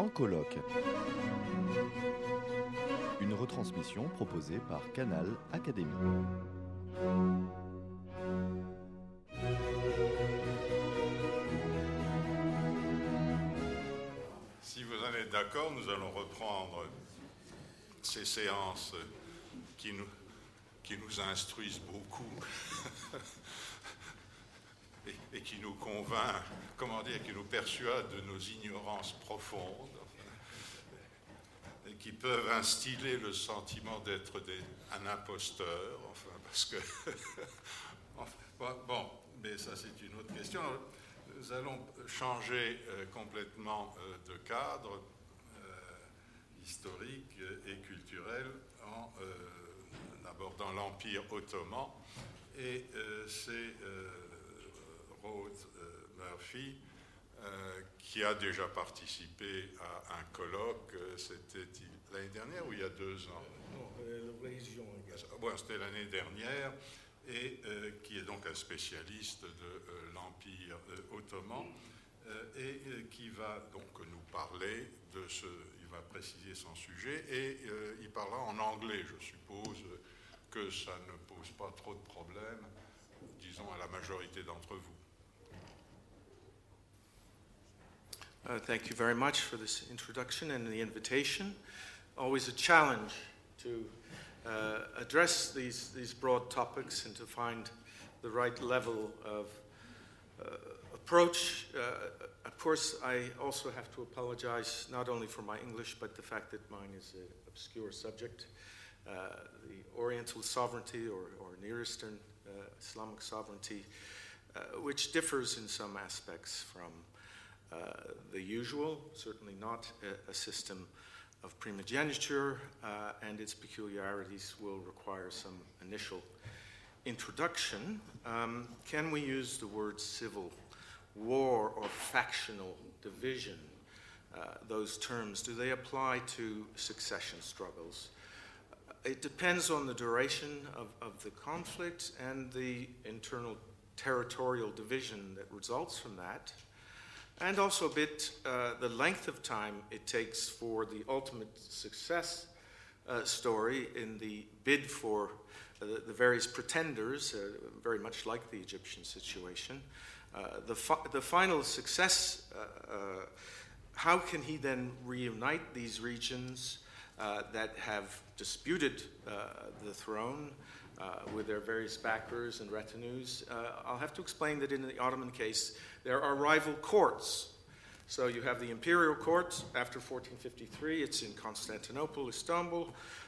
colloque. Une retransmission proposée par Canal Académie. Si vous en êtes d'accord, nous allons reprendre ces séances qui nous instruisent beaucoup et qui nous convainc, qui nous persuadent de nos ignorances profondes et qui peuvent instiller le sentiment d'être un imposteur, parce que... bon, mais ça c'est une autre question. Nous allons changer complètement de cadre historique et culturel en abordant l'Empire ottoman. Et c'est Rose Murphy qui a déjà participé à un colloque, c'était l'année dernière ou il y a 2 ans? Non, c'était l'année dernière. Et qui est donc un spécialiste de l'Empire ottoman, et qui va donc nous parler de il va préciser son sujet, et il parlera en anglais. Je suppose que ça ne pose pas trop de problèmes, disons, à la majorité d'entre vous. Thank you very much for this introduction and the invitation. Always a challenge to address these broad topics and to find the right level of approach. Of course, I also have to apologize not only for my English, but the fact that mine is an obscure subject. The Oriental sovereignty or Near Eastern Islamic sovereignty, which differs in some aspects from the usual, certainly not a system of primogeniture, and its peculiarities will require some initial introduction. Can we use the words civil war or factional division? Those terms, do they apply to succession struggles? It depends on the duration of the conflict and the internal territorial division that results from that, and also a bit the length of time it takes for the ultimate success story in the bid for the various pretenders, very much like the Egyptian situation. The final success, how can he then reunite these regions that have disputed the throne with their various backers and retinues? I'll have to explain that in the Ottoman case, there are rival courts. So you have the imperial court after 1453. It's in Constantinople, Istanbul.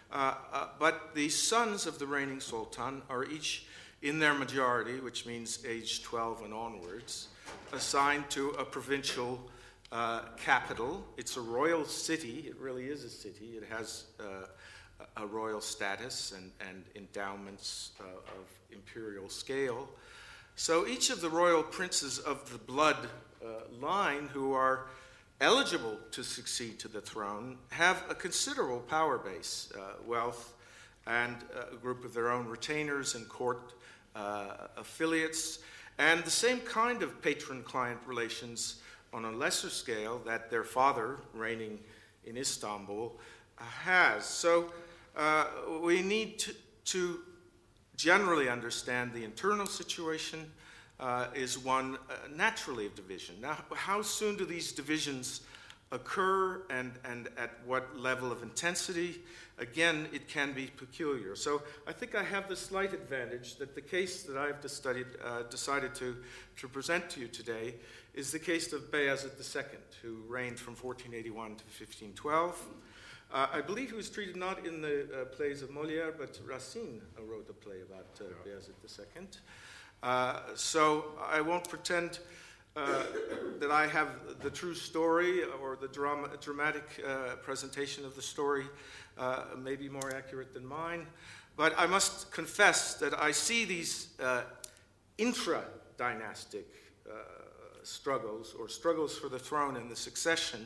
But the sons of the reigning sultan are each in their majority, which means age 12 and onwards, assigned to a provincial capital. It's a royal city. It really is a city. It has a royal status and endowments of imperial scale. So each of the royal princes of the blood line who are eligible to succeed to the throne have a considerable power base, wealth, and a group of their own retainers and court affiliates, and the same kind of patron-client relations on a lesser scale that their father, reigning in Istanbul, has. So we need to generally understand the internal situation is one naturally of division. Now, how soon do these divisions occur and at what level of intensity? Again, it can be peculiar. So I think I have the slight advantage that the case that I've decided to present to you today is the case of Bayezid II, who reigned from 1481 to 1512. I believe he was treated not in the plays of Molière, but Racine wrote a play about Bayezid II. So I won't pretend that I have the true story or the dramatic presentation of the story may be more accurate than mine. But I must confess that I see these intra-dynastic struggles or struggles for the throne and the succession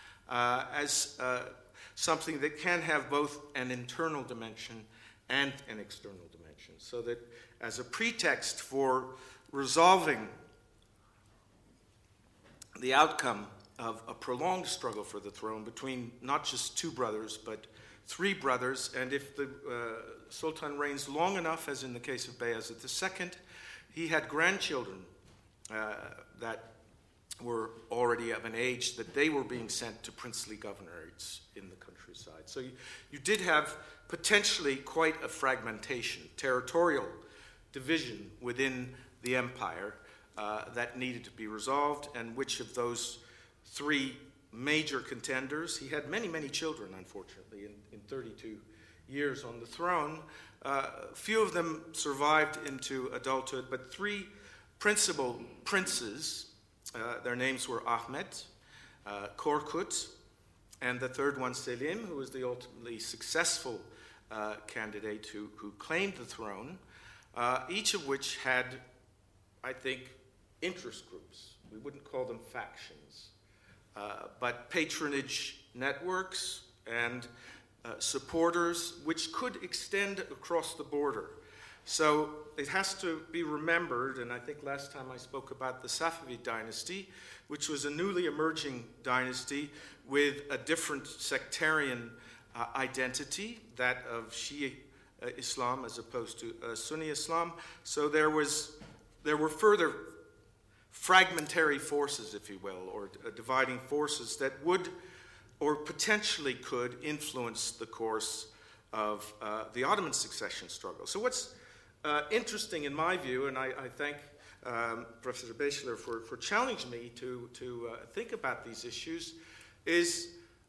as something that can have both an internal dimension and an external dimension, so that as a pretext for resolving the outcome of a prolonged struggle for the throne between not just two brothers, but three brothers. And if the Sultan reigns long enough, as in the case of Bayezid II, he had grandchildren that were already of an age that they were being sent to princely governorates in the countryside. So you did have potentially quite a fragmentation, territorial division within the empire that needed to be resolved, and which of those three major contenders, he had many, many children, unfortunately, in 32 years on the throne. Few of them survived into adulthood, but three principal princes, their names were Ahmed, Korkut, and the third one, Selim, who was the ultimately successful candidate who claimed the throne, each of which had, I think, interest groups. We wouldn't call them factions, but patronage networks and supporters which could extend across the border. So it has to be remembered, and I think last time I spoke about the Safavid dynasty, which was a newly emerging dynasty with a different sectarian identity, that of Shia Islam as opposed to Sunni Islam. So there were further fragmentary forces, if you will, or dividing forces that would or potentially could influence the course of the Ottoman succession struggle. So what's interesting in my view, and I thank Professor Bechler for challenging me to think about these issues, is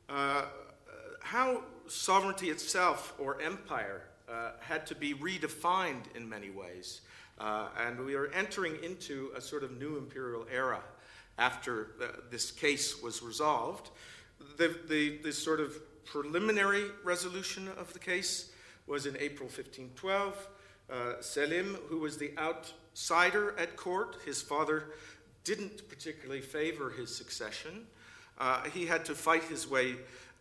how sovereignty itself or empire had to be redefined in many ways. And we are entering into a sort of new imperial era after this case was resolved. The sort of preliminary resolution of the case was in April 1512. Selim, who was the outsider at court, his father didn't particularly favor his succession. He had to fight his way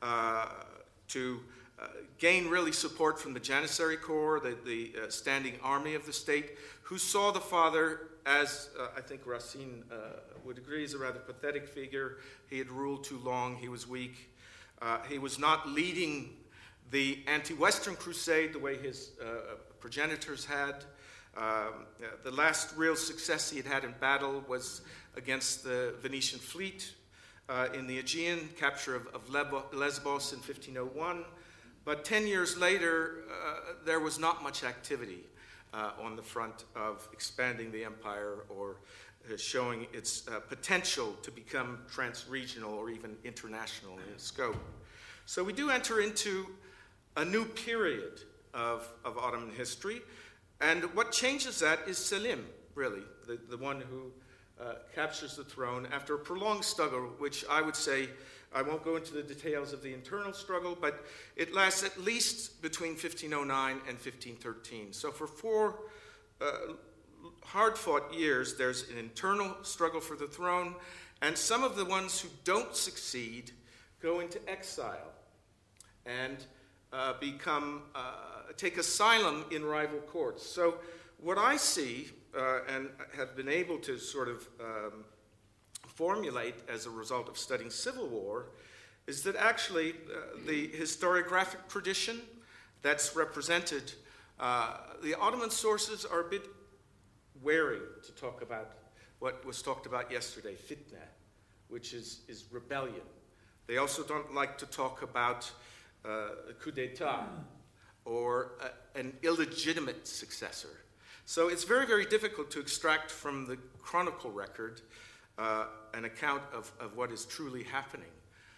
to gain really support from the Janissary Corps, the standing army of the state, who saw the father as, I think Racine would agree, is a rather pathetic figure. He had ruled too long, he was weak. He was not leading the anti-Western crusade the way his progenitors had. The last real success he had had in battle was against the Venetian fleet in the Aegean, capture of Lesbos in 1501. But 10 years later, there was not much activity on the front of expanding the empire or showing its potential to become trans-regional or even international in scope. So we do enter into a new period of Ottoman history, and what changes that is Selim, really, the one who captures the throne after a prolonged struggle, which I would say, I won't go into the details of the internal struggle, but it lasts at least between 1509 and 1513. So for 4 hard-fought years, there's an internal struggle for the throne, and some of the ones who don't succeed go into exile and take asylum in rival courts. So what I see, and have been able to sort of formulate as a result of studying civil war, is that actually the historiographic tradition that's represented, the Ottoman sources are a bit wary to talk about what was talked about yesterday, fitna, which is rebellion. They also don't like to talk about a coup d'etat or an illegitimate successor. So it's very, very difficult to extract from the chronicle record an account of what is truly happening.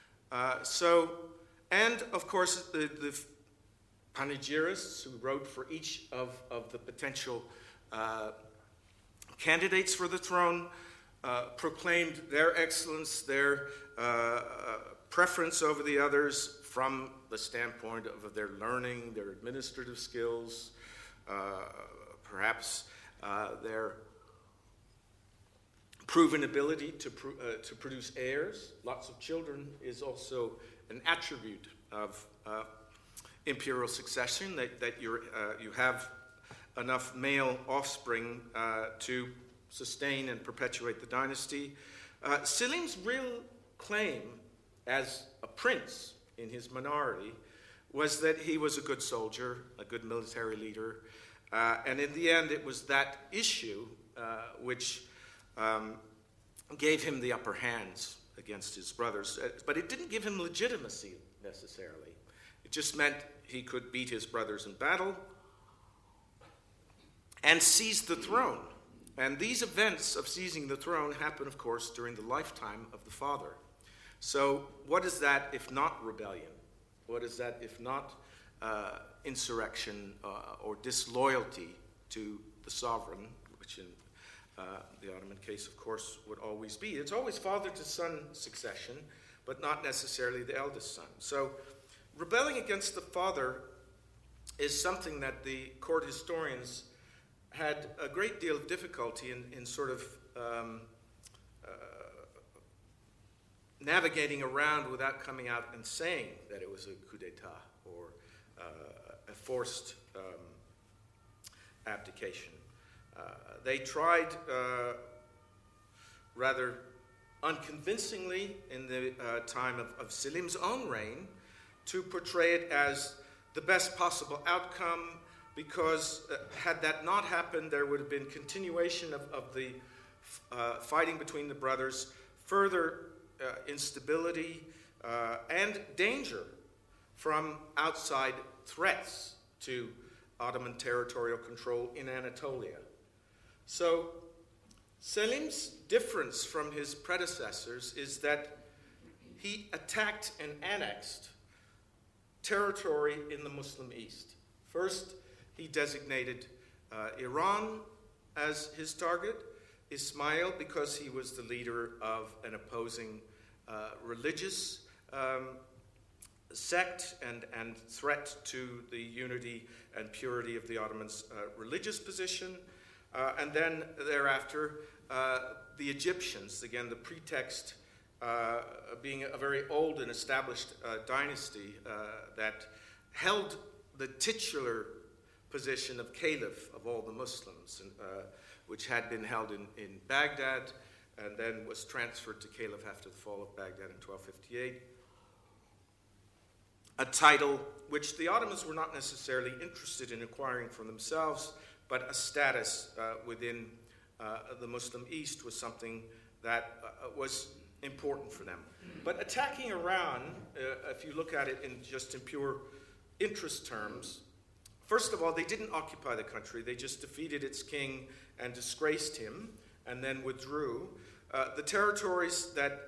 And of course, the panegyrists who wrote for each of the potential candidates for the throne proclaimed their excellence, their preference over the others from the standpoint of their learning, their administrative skills, perhaps their proven ability to produce heirs. Lots of children is also an attribute of imperial succession, that you have enough male offspring to sustain and perpetuate the dynasty. Selim's real claim as a prince in his minority was that he was a good soldier, a good military leader, and in the end it was that issue which gave him the upper hands against his brothers. But it didn't give him legitimacy necessarily. It just meant he could beat his brothers in battle and seize the throne. And these events of seizing the throne happen, of course, during the lifetime of the father. So what is that if not rebellion? What is that if not insurrection or disloyalty to the sovereign, which in the Ottoman case, of course, would always be? It's always father-to-son succession, but not necessarily the eldest son. So rebelling against the father is something that the court historians had a great deal of difficulty in sort of navigating around without coming out and saying that it was a coup d'etat or a forced abdication. They tried rather unconvincingly in the time of Selim's own reign to portray it as the best possible outcome, because had that not happened, there would have been continuation of the fighting between the brothers, further instability and danger from outside threats to Ottoman territorial control in Anatolia. So Selim's difference from his predecessors is that he attacked and annexed territory in the Muslim East. First, he designated Iran as his target, Ismail because he was the leader of an opposing religious sect and threat to the unity and purity of the Ottomans' religious position. And then thereafter, the Egyptians, again, the pretext being a very old and established dynasty that held the titular position of caliph of all the Muslims, which had been held in Baghdad and then was transferred to caliph after the fall of Baghdad in 1258. A title which the Ottomans were not necessarily interested in acquiring for themselves, but a status within the Muslim East was something that was important for them. But attacking Iran, if you look at it in pure interest terms, first of all, they didn't occupy the country. They just defeated its king and disgraced him and then withdrew. The territories that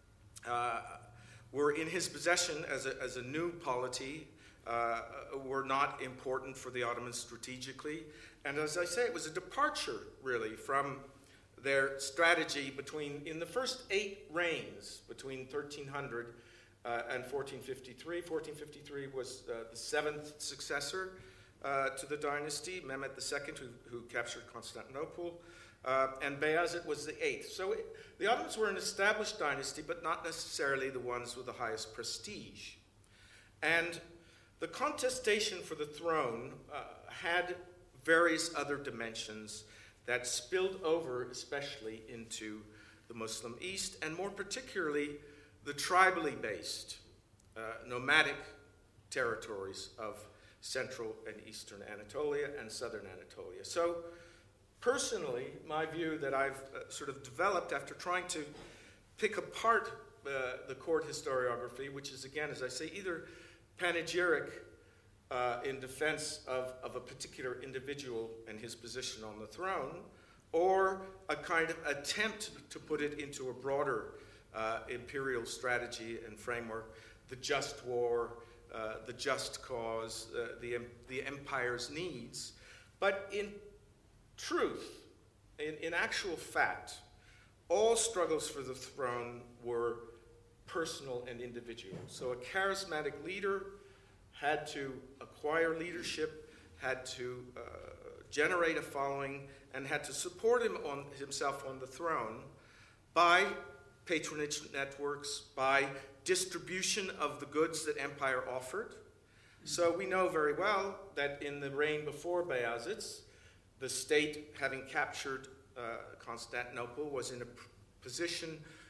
were in his possession as a new polity were not important for the Ottomans strategically. And as I say, it was a departure, really, from their strategy in the first 8 reigns, between 1300 and 1453. 1453 was the 7th successor to the dynasty, Mehmed II, who captured Constantinople, and Bayazid was the 8th. So the Ottomans were an established dynasty, but not necessarily the ones with the highest prestige. And the contestation for the throne had various other dimensions that spilled over especially into the Muslim East, and more particularly the tribally based nomadic territories of central and eastern Anatolia and southern Anatolia. So personally, my view that I've sort of developed after trying to pick apart the court historiography, which is, again, as I say, either panegyric in defense of a particular individual and his position on the throne, or a kind of attempt to put it into a broader imperial strategy and framework, the just war, the just cause, the empire's needs. But in truth, in actual fact, all struggles for the throne were personal and individual. So a charismatic leader had to acquire leadership, had to generate a following, and had to support himself on the throne by patronage networks, by distribution of the goods that empire offered. So we know very well that in the reign before Bayazid's, the state, having captured Constantinople, was in a position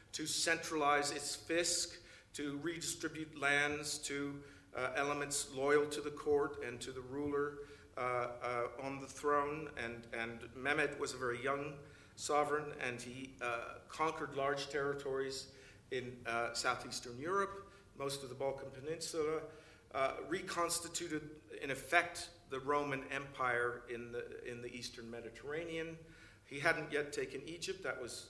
to centralize its fisc, to redistribute lands to elements loyal to the court and to the ruler on the throne. And Mehmed was a very young sovereign, and he conquered large territories in southeastern Europe, most of the Balkan Peninsula, reconstituted, in effect, the Roman Empire in the eastern Mediterranean. He hadn't yet taken Egypt. That was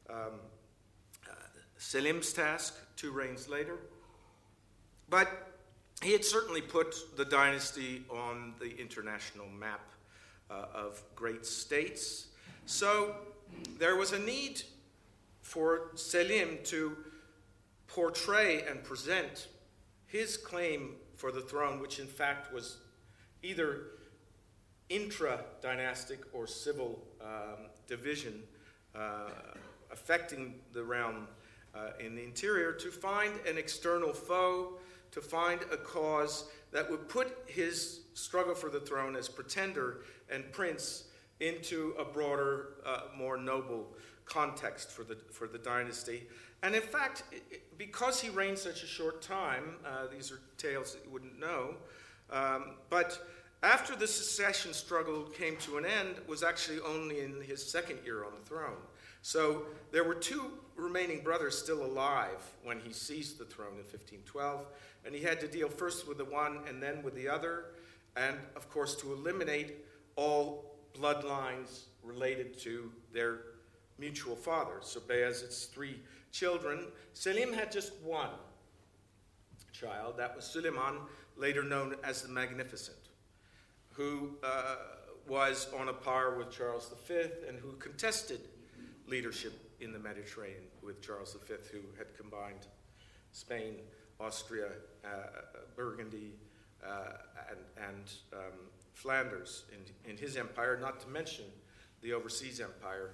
Selim's task 2 reigns later. But he had certainly put the dynasty on the international map of great states. So there was a need for Selim to portray and present his claim for the throne, which in fact was either intra-dynastic or civil division affecting the realm in the interior, to find an external foe, to find a cause that would put his struggle for the throne as pretender and prince into a broader, more noble context for the dynasty. And in fact, because he reigned such a short time, these are tales that you wouldn't know, but after the succession struggle came to an end, was actually only in his second year on the throne. So there were 2 remaining brothers still alive when he seized the throne in 1512, and he had to deal first with the one and then with the other, and of course to eliminate all bloodlines related to their mutual fathers. So Bayezid's 3 children. Selim had just 1 child. That was Suleiman, later known as the Magnificent, who was on a par with Charles V and who contested leadership in the Mediterranean with Charles V, who had combined Spain, Austria, Burgundy, and Flanders in his empire, not to mention the overseas empire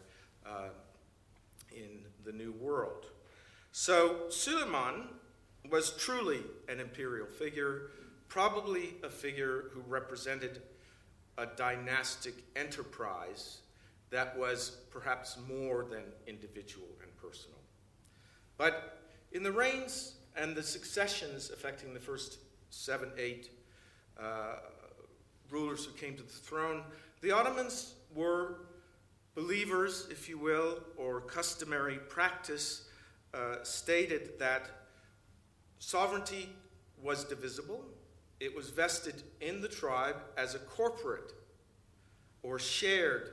in the New World. So Suleiman was truly an imperial figure, probably a figure who represented a dynastic enterprise that was perhaps more than individual and personal. But in the reigns and the successions affecting the first 7, 8 rulers who came to the throne, the Ottomans were believers, if you will, or customary practice stated that sovereignty was divisible. It was vested in the tribe as a corporate or shared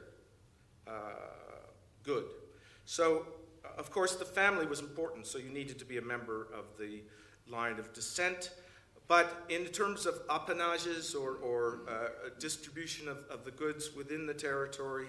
good. So, of course, the family was important, so you needed to be a member of the line of descent. But in terms of appanages or distribution of the goods within the territory,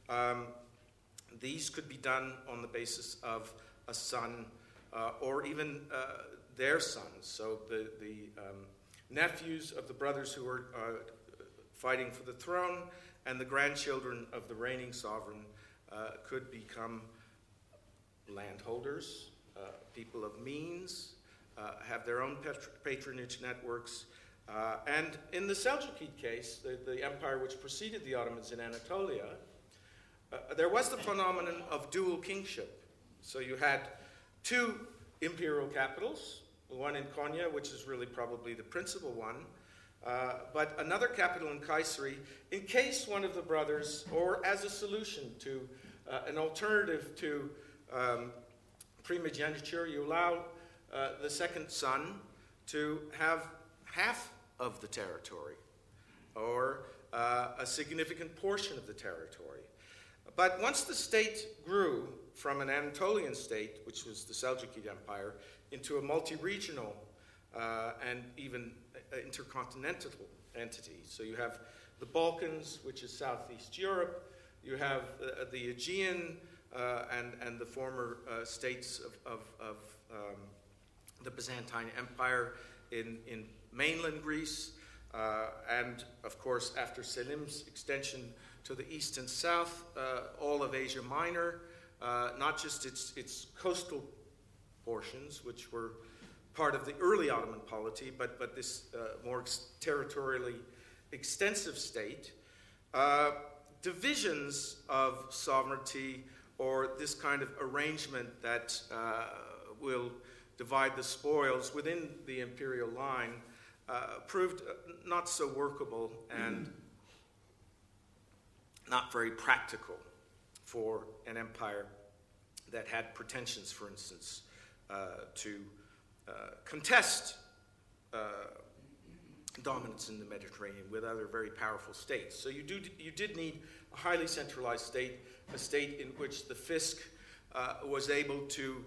these could be done on the basis of a son or even their sons. So the nephews of the brothers who were fighting for the throne and the grandchildren of the reigning sovereign could become landholders, people of means, have their own patronage networks. And in the Seljuqid case, the empire which preceded the Ottomans in Anatolia, there was the phenomenon of dual kingship. So you had 2 imperial capitals, one in Konya, which is really probably the principal one, but another capital in Kayseri, in case one of the brothers, or as a solution to an alternative to primogeniture, you allow the second son to have half of the territory, or a significant portion of the territory. But once the state grew from an Anatolian state, which was the Seljuqid Empire, into a multi-regional and even intercontinental entity. So you have the Balkans, which is Southeast Europe. You have the Aegean and the former states of the Byzantine Empire in mainland Greece. And, of course, after Selim's extension to the east and south, all of Asia Minor, not just its coastal portions, which were part of the early Ottoman polity, but this more territorially extensive state. Divisions of sovereignty, or this kind of arrangement that will divide the spoils within the imperial line proved not so workable and not very practical for an empire that had pretensions, for instance, to contest dominance in the Mediterranean with other very powerful states. So you did need a highly centralized state, a state in which the fisc was able to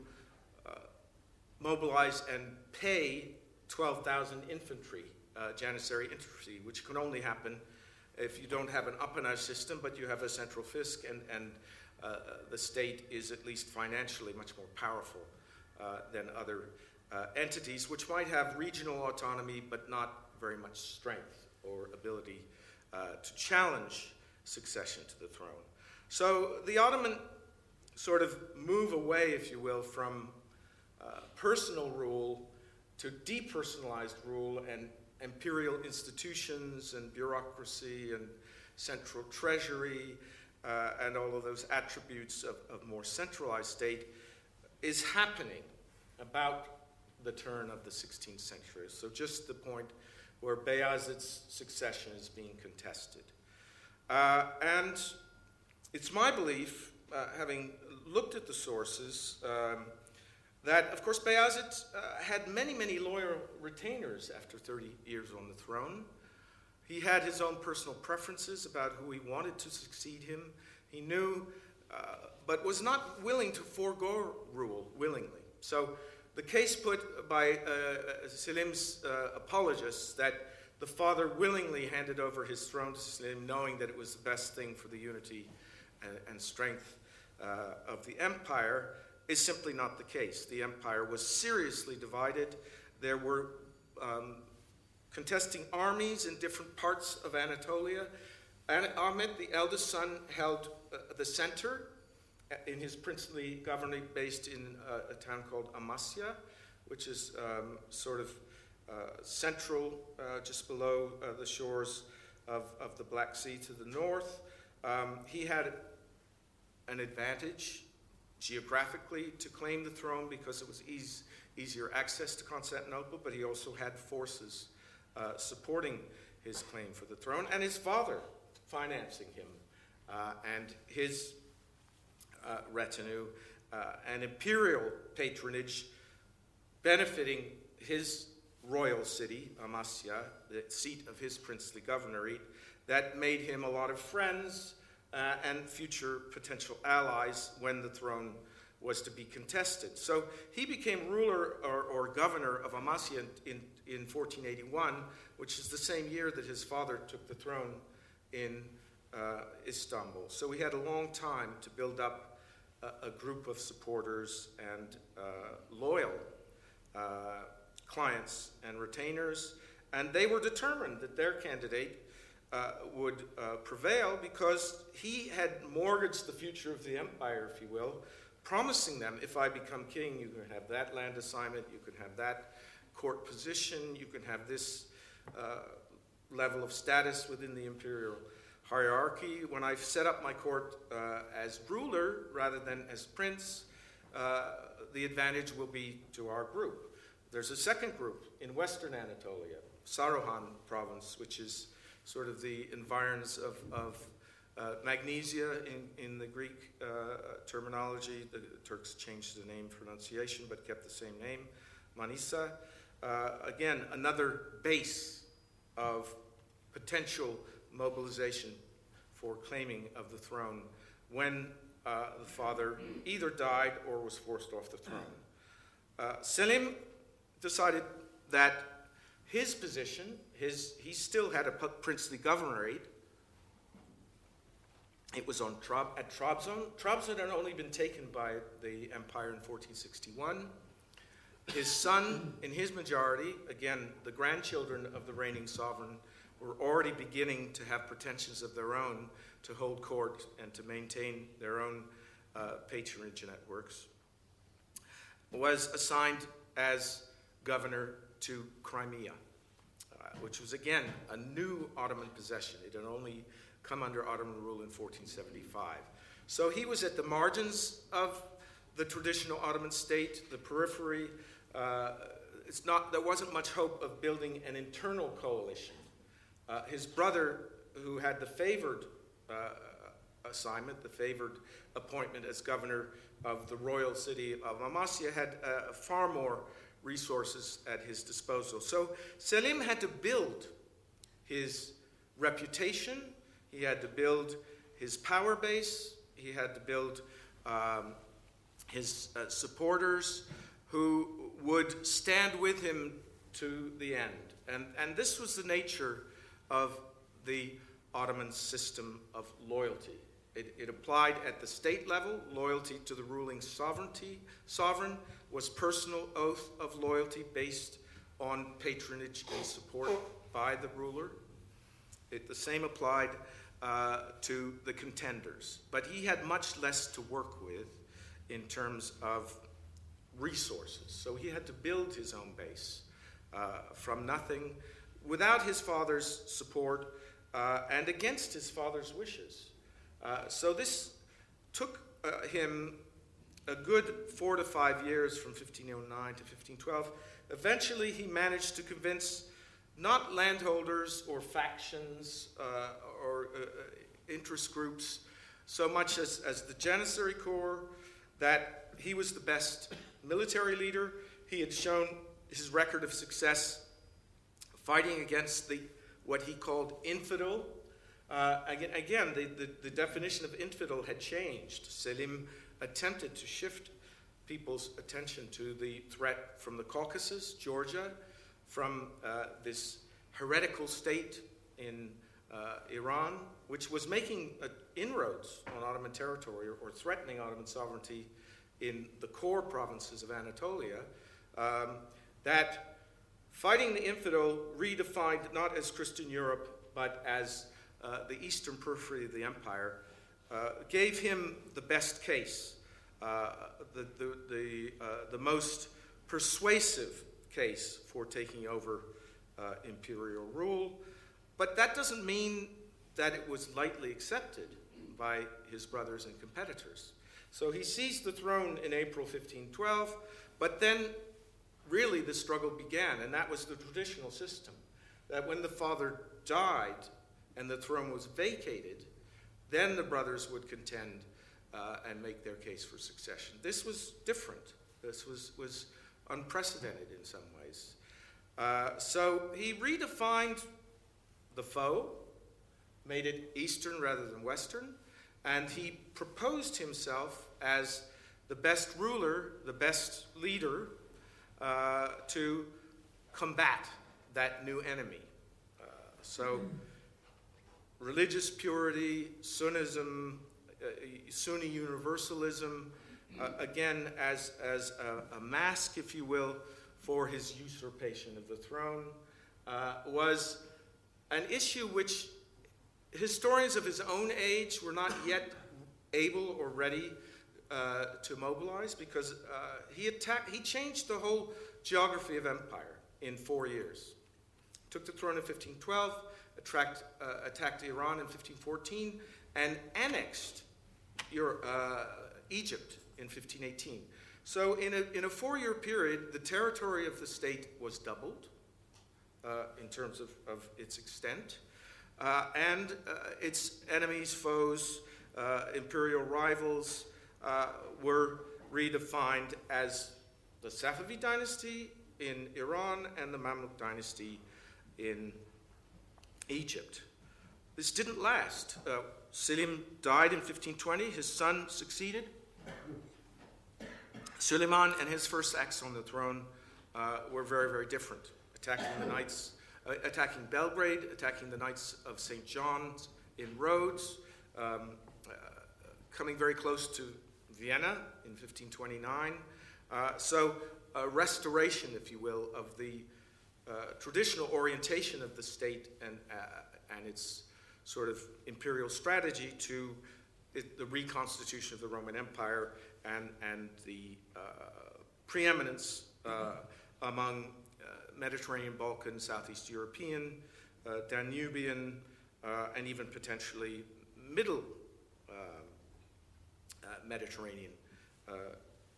mobilize and pay 12,000 infantry, Janissary infantry, which can only happen if you don't have an appanage system, but you have a central fisc, and the state is at least financially much more powerful than other entities, which might have regional autonomy but not very much strength or ability to challenge succession to the throne. So the Ottoman sort of move away, if you will, from personal rule to depersonalized rule and imperial institutions and bureaucracy and central treasury and all of those attributes of more centralized state is happening about the turn of the 16th century. So just the point where Bayazid's succession is being contested. And it's my belief, having looked at the sources, that, of course, Bayazid had many, many loyal retainers after 30 years on the throne. He had his own personal preferences about who he wanted to succeed him. He knew, but was not willing to forego rule willingly. So the case put by Selim's apologists that the father willingly handed over his throne to Selim, knowing that it was the best thing for the unity and strength of the empire, is simply not the case. The empire was seriously divided. There were contesting armies in different parts of Anatolia. And Ahmed, the eldest son, held the center in his princely governorate based in a town called Amasya, which is sort of central, just below the shores of the Black Sea to the north. He had an advantage geographically to claim the throne because it was easier access to Constantinople, but he also had forces supporting his claim for the throne, and his father financing him, and his retinue, and imperial patronage benefiting his royal city, Amasya, the seat of his princely governorate, that made him a lot of friends and future potential allies when the throne was to be contested. So he became ruler or governor of Amasya in 1481, which is the same year that his father took the throne in Istanbul. So he had a long time to build up a group of supporters and loyal clients and retainers, and they were determined that their candidate would prevail because he had mortgaged the future of the empire, if you will, promising them, if I become king, you can have that land assignment, you can have that court position, you can have this level of status within the imperial hierarchy. When I set up my court as ruler rather than as prince, the advantage will be to our group. There's a second group in western Anatolia, Saruhan province, which is sort of the environs of Magnesia in the Greek terminology. The Turks changed the name pronunciation but kept the same name, Manisa. Again, another base of potential mobilization for claiming of the throne when the father either died or was forced off the throne. Selim decided that his position, he still had a princely governorate. It was at Trabzon. Trabzon had only been taken by the empire in 1461. His son, in his majority, again, the grandchildren of the reigning sovereign, were already beginning to have pretensions of their own to hold court and to maintain their own patronage networks, was assigned as governor to Crimea, which was, again, a new Ottoman possession. It had only come under Ottoman rule in 1475. So he was at the margins of the traditional Ottoman state, the periphery. There wasn't much hope of building an internal coalition. His brother, who had the favored assignment, the favored appointment as governor of the royal city of Amasya, had far more resources at his disposal. So Selim had to build his reputation, he had to build his power base, he had to build his supporters who would stand with him to the end. And this was the nature of the Ottoman system of loyalty. It applied at the state level. Loyalty to the ruling sovereign was personal oath of loyalty based on patronage and support by the ruler. The same applied to the contenders. But he had much less to work with in terms of resources. So he had to build his own base from nothing, without his father's support and against his father's wishes. So this took him a good 4 to 5 years, from 1509 to 1512. Eventually he managed to convince not landholders or factions or interest groups so much as the Janissary Corps that he was the best military leader. He had shown his record of success fighting against what he called infidel. Again, the definition of infidel had changed. Selim attempted to shift people's attention to the threat from the Caucasus, Georgia, from this heretical state in Iran, which was making inroads on Ottoman territory or threatening Ottoman sovereignty in the core provinces of Anatolia, that fighting the infidel, redefined not as Christian Europe, but as the eastern periphery of the empire, gave him the best case, the most persuasive case for taking over imperial rule. But that doesn't mean that it was lightly accepted by his brothers and competitors. So he seized the throne in April 1512, but then really the struggle began, and that was the traditional system, that when the father died and the throne was vacated, then the brothers would contend and make their case for succession. This was different. This was unprecedented in some ways. So he redefined the foe, made it Eastern rather than Western, and he proposed himself as the best ruler, the best leader, to combat that new enemy. So religious purity, Sunnism, Sunni universalism, again as a mask, if you will, for his usurpation of the throne, was an issue which historians of his own age were not yet able or ready to mobilize, because he changed the whole geography of empire in 4 years. Took the throne in 1512, attacked Iran in 1514, and annexed Egypt in 1518. So in a 4-year period, the territory of the state was doubled in terms of its extent, and its enemies, foes, imperial rivals were redefined as the Safavid dynasty in Iran and the Mamluk dynasty in Egypt. This didn't last. Selim died in 1520. His son succeeded. Suleiman and his first acts on the throne were very, very different. Attacking Belgrade, attacking the Knights of St. John's in Rhodes, coming very close to Vienna in 1529. So a restoration, if you will, of the traditional orientation of the state and its sort of imperial strategy to the reconstitution of the Roman Empire and the preeminence among Mediterranean, Balkan, Southeast European, Danubian, and even potentially Middle Mediterranean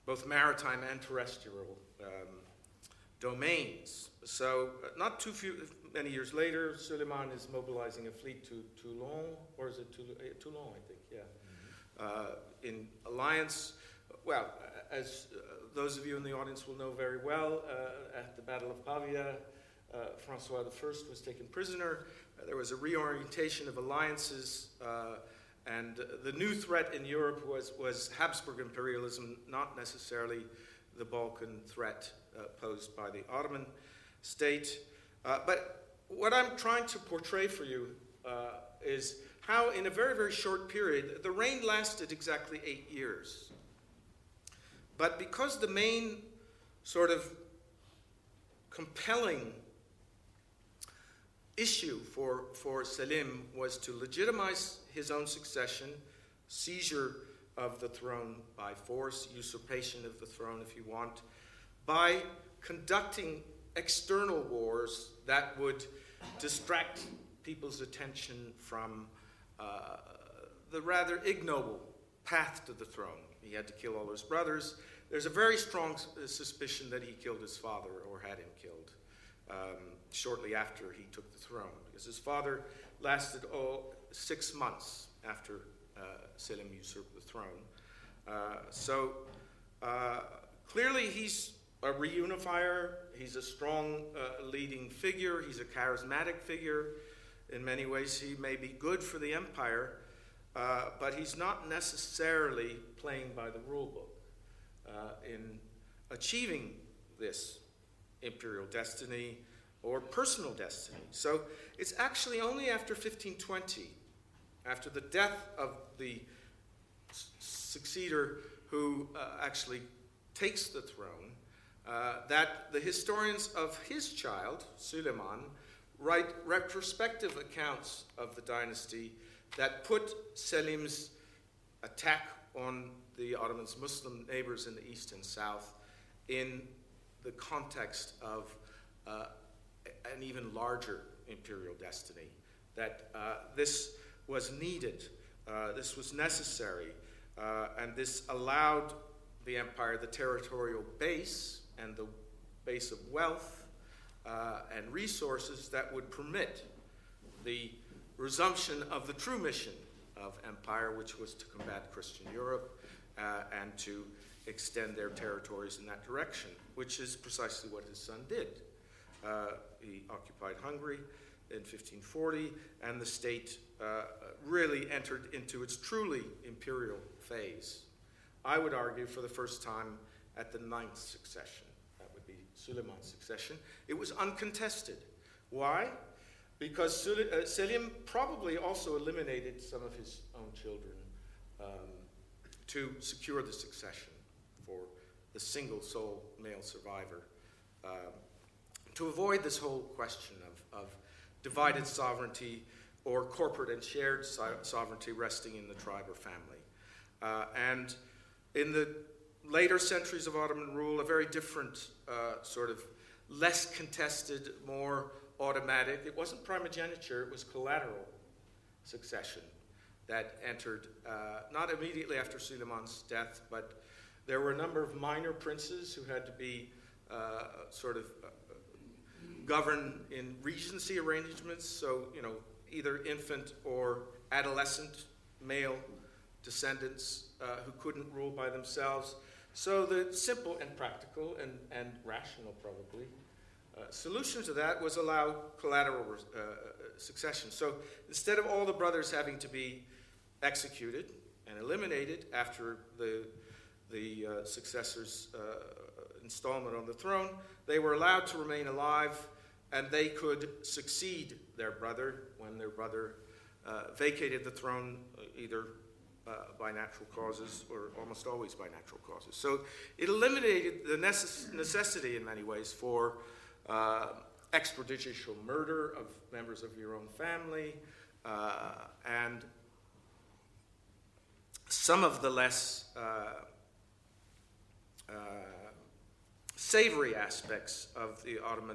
both maritime and terrestrial domains. So not many years later, Suleiman is mobilizing a fleet to Toulon, or is it Toulon, I think, yeah, in alliance. Well, as those of you in the audience will know very well, at the Battle of Pavia, Francois I was taken prisoner. There was a reorientation of alliances, and the new threat in Europe was Habsburg imperialism, not necessarily the Balkan threat posed by the Ottoman state. But what I'm trying to portray for you is how, in a very, very short period, the reign lasted exactly 8 years. But because the main sort of compelling issue for Selim was to legitimize his own succession, seizure of the throne by force, usurpation of the throne, if you want, by conducting external wars that would distract people's attention from the rather ignoble path to the throne. He had to kill all his brothers. There's a very strong suspicion that he killed his father, or had him killed, shortly after he took the throne, because his father lasted 6 months after Selim usurped the throne. So clearly he's a reunifier. He's a strong leading figure. He's a charismatic figure. In many ways, he may be good for the empire, but he's not necessarily playing by the rule book in achieving this imperial destiny or personal destiny. So it's actually only after 1520, after the death of the successor who actually takes the throne, that the historians of his child, Suleiman, write retrospective accounts of the dynasty that put Selim's attack on the Ottomans' Muslim neighbors in the east and south in the context of an even larger imperial destiny, that this was needed, this was necessary, and this allowed the empire the territorial base and the base of wealth and resources that would permit the resumption of the true mission of empire, which was to combat Christian Europe and to extend their territories in that direction, which is precisely what his son did. He occupied Hungary in 1540, and the state really entered into its truly imperial phase. I would argue for the first time at the 9th succession. That would be Suleiman's succession. It was uncontested. Why? Because Selim probably also eliminated some of his own children to secure the succession for the single sole male survivor, to avoid this whole question of divided sovereignty or corporate and shared sovereignty resting in the tribe or family. And in the later centuries of Ottoman rule, a very different sort of less contested, more automatic, it wasn't primogeniture, it was collateral succession that entered not immediately after Suleiman's death, but there were a number of minor princes who had to be govern in regency arrangements, so, either infant or adolescent male descendants who couldn't rule by themselves. So the simple and practical and rational, probably, solution to that was allow collateral succession. So instead of all the brothers having to be executed and eliminated after the successor's installment on the throne, they were allowed to remain alive, and they could succeed their brother when their brother vacated the throne, either by natural causes or almost always by natural causes. So it eliminated the necessity in many ways for extrajudicial murder of members of your own family, and some of the less savory aspects of the Ottoman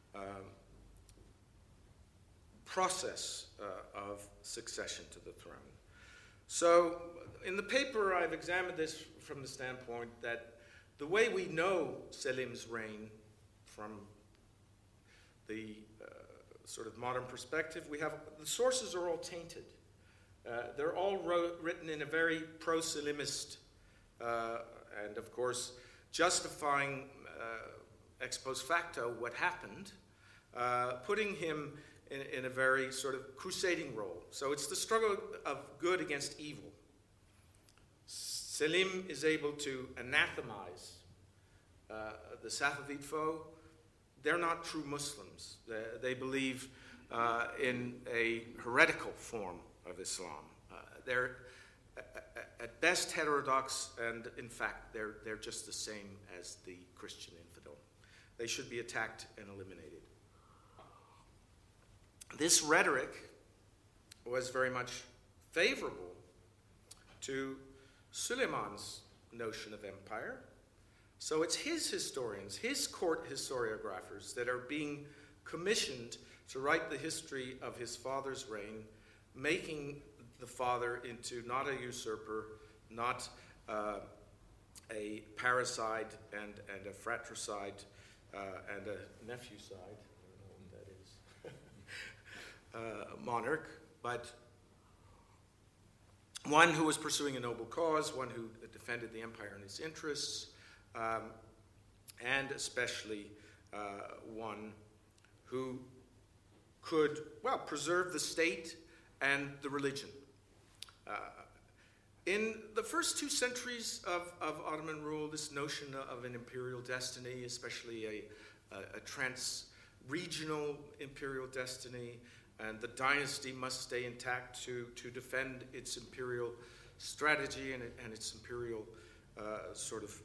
process of succession to the throne. So in the paper, I've examined this from the standpoint that The way we know Selim's reign from the sort of modern perspective, the sources are all tainted. They're all written in a very pro-Salimist and, of course, justifying ex post facto what happened, putting him in a very sort of crusading role. So it's the struggle of good against evil. Selim is able to anathemize the Safavid foe. They're not true Muslims. They believe in a heretical form of Islam. They're at best heterodox, and in fact, they're just the same as the Christian infidel. They should be attacked and eliminated. This rhetoric was very much favorable to Suleiman's notion of empire. So it's his historians, his court historiographers, that are being commissioned to write the history of his father's reign, making the father into not a usurper, not a parricide and a fratricide and a nephewcide, I don't know what that is, monarch, but one who was pursuing a noble cause, one who defended the empire and its interests, and especially one who could, well, preserve the state and the religion. In the first 2 centuries of Ottoman rule, this notion of an imperial destiny, especially a trans-regional imperial destiny, and the dynasty must stay intact to defend its imperial strategy and its imperial sort of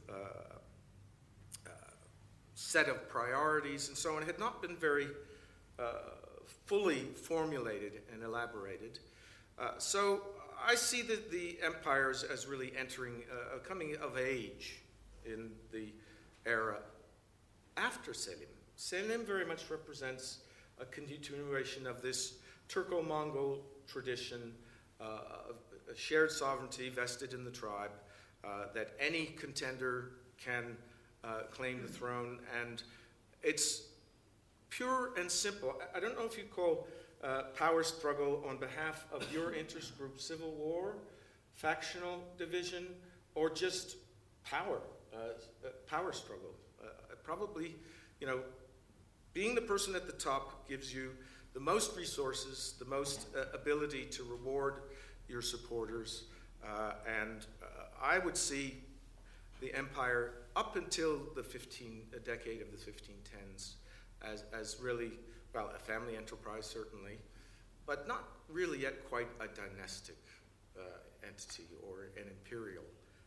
set of priorities and so on, had not been very fully formulated and elaborated. So I see the empires as really entering, coming of age in the era after Selim. Selim very much represents a continuation of this Turco-Mongol tradition of a shared sovereignty vested in the tribe, that any contender can claim the throne, and it's pure and simple. I don't know if you call power struggle on behalf of your interest group civil war, factional division, or just power struggle. Probably, being the person at the top gives you the most resources, the most ability to reward your supporters, and I would see the empire up until the decade of the 1510s as really, well, a family enterprise certainly, but not really yet quite a dynastic entity or an imperial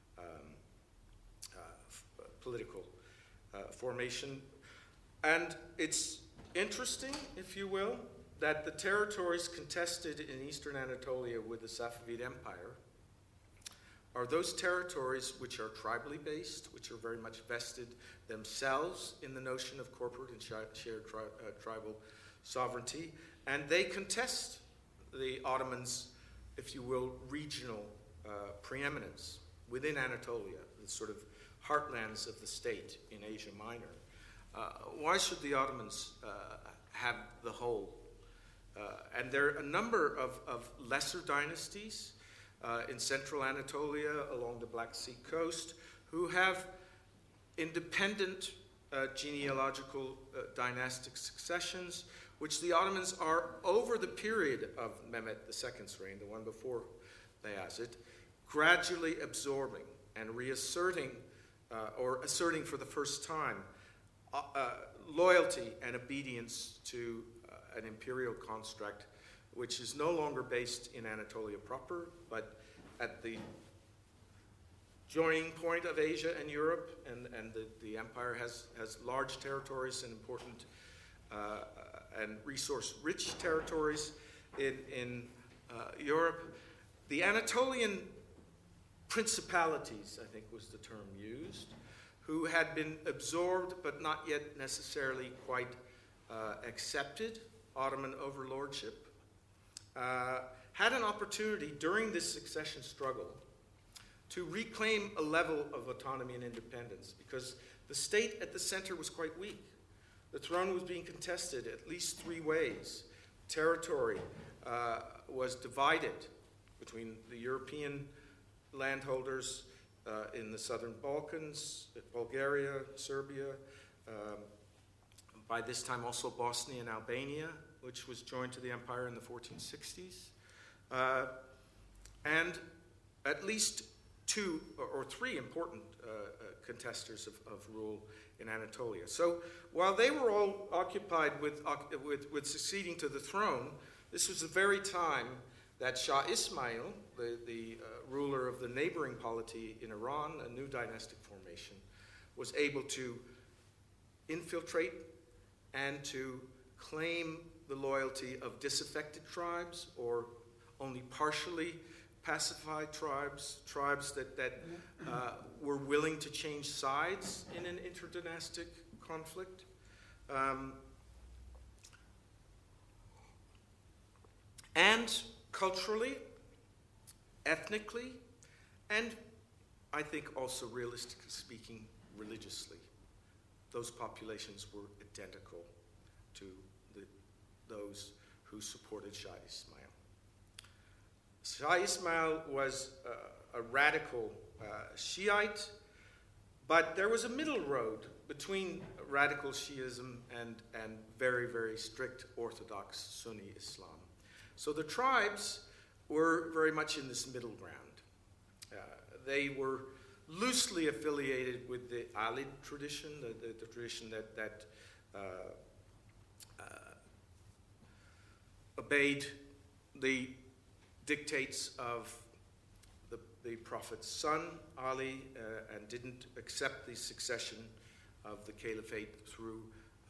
political formation. And it's interesting, if you will, that the territories contested in eastern Anatolia with the Safavid Empire are those territories which are tribally based, which are very much vested themselves in the notion of corporate and shared tribal sovereignty, and they contest the Ottomans, if you will, regional preeminence within Anatolia, the sort of heartlands of the state in Asia Minor. Why should the Ottomans have the whole? And there are a number of lesser dynasties in central Anatolia along the Black Sea coast who have independent genealogical dynastic successions, which the Ottomans are, over the period of Mehmet II's reign, the one before Bayezid, gradually absorbing and reasserting or asserting for the first time loyalty and obedience to an imperial construct which is no longer based in Anatolia proper, but at the joining point of Asia and Europe, and the empire has large territories and important and resource-rich territories in Europe. The Anatolian principalities, I think was the term used, who had been absorbed but not yet necessarily quite accepted Ottoman overlordship, had an opportunity during this succession struggle to reclaim a level of autonomy and independence, because the state at the center was quite weak. The throne was being contested at least three ways. Territory was divided between the European landholders in the southern Balkans, Bulgaria, Serbia, by this time also Bosnia and Albania, which was joined to the empire in the 1460s, and at least two or three important contesters of rule in Anatolia. So while they were all occupied with succeeding to the throne, this was the very time that Shah Ismail, the ruler of the neighboring polity in Iran, a new dynastic formation, was able to infiltrate and to claim the loyalty of disaffected tribes or only partially pacified tribes that were willing to change sides in an interdynastic conflict. And culturally, ethnically, and I think also realistically speaking, religiously, those populations were identical to those who supported Shah Ismail. Shah Ismail was a radical Shiite, but there was a middle road between radical Shiism and very, very strict Orthodox Sunni Islam. So the tribes were very much in this middle ground. They were loosely affiliated with the Alid tradition, the tradition that obeyed the dictates of the Prophet's son, Ali, and didn't accept the succession of the caliphate through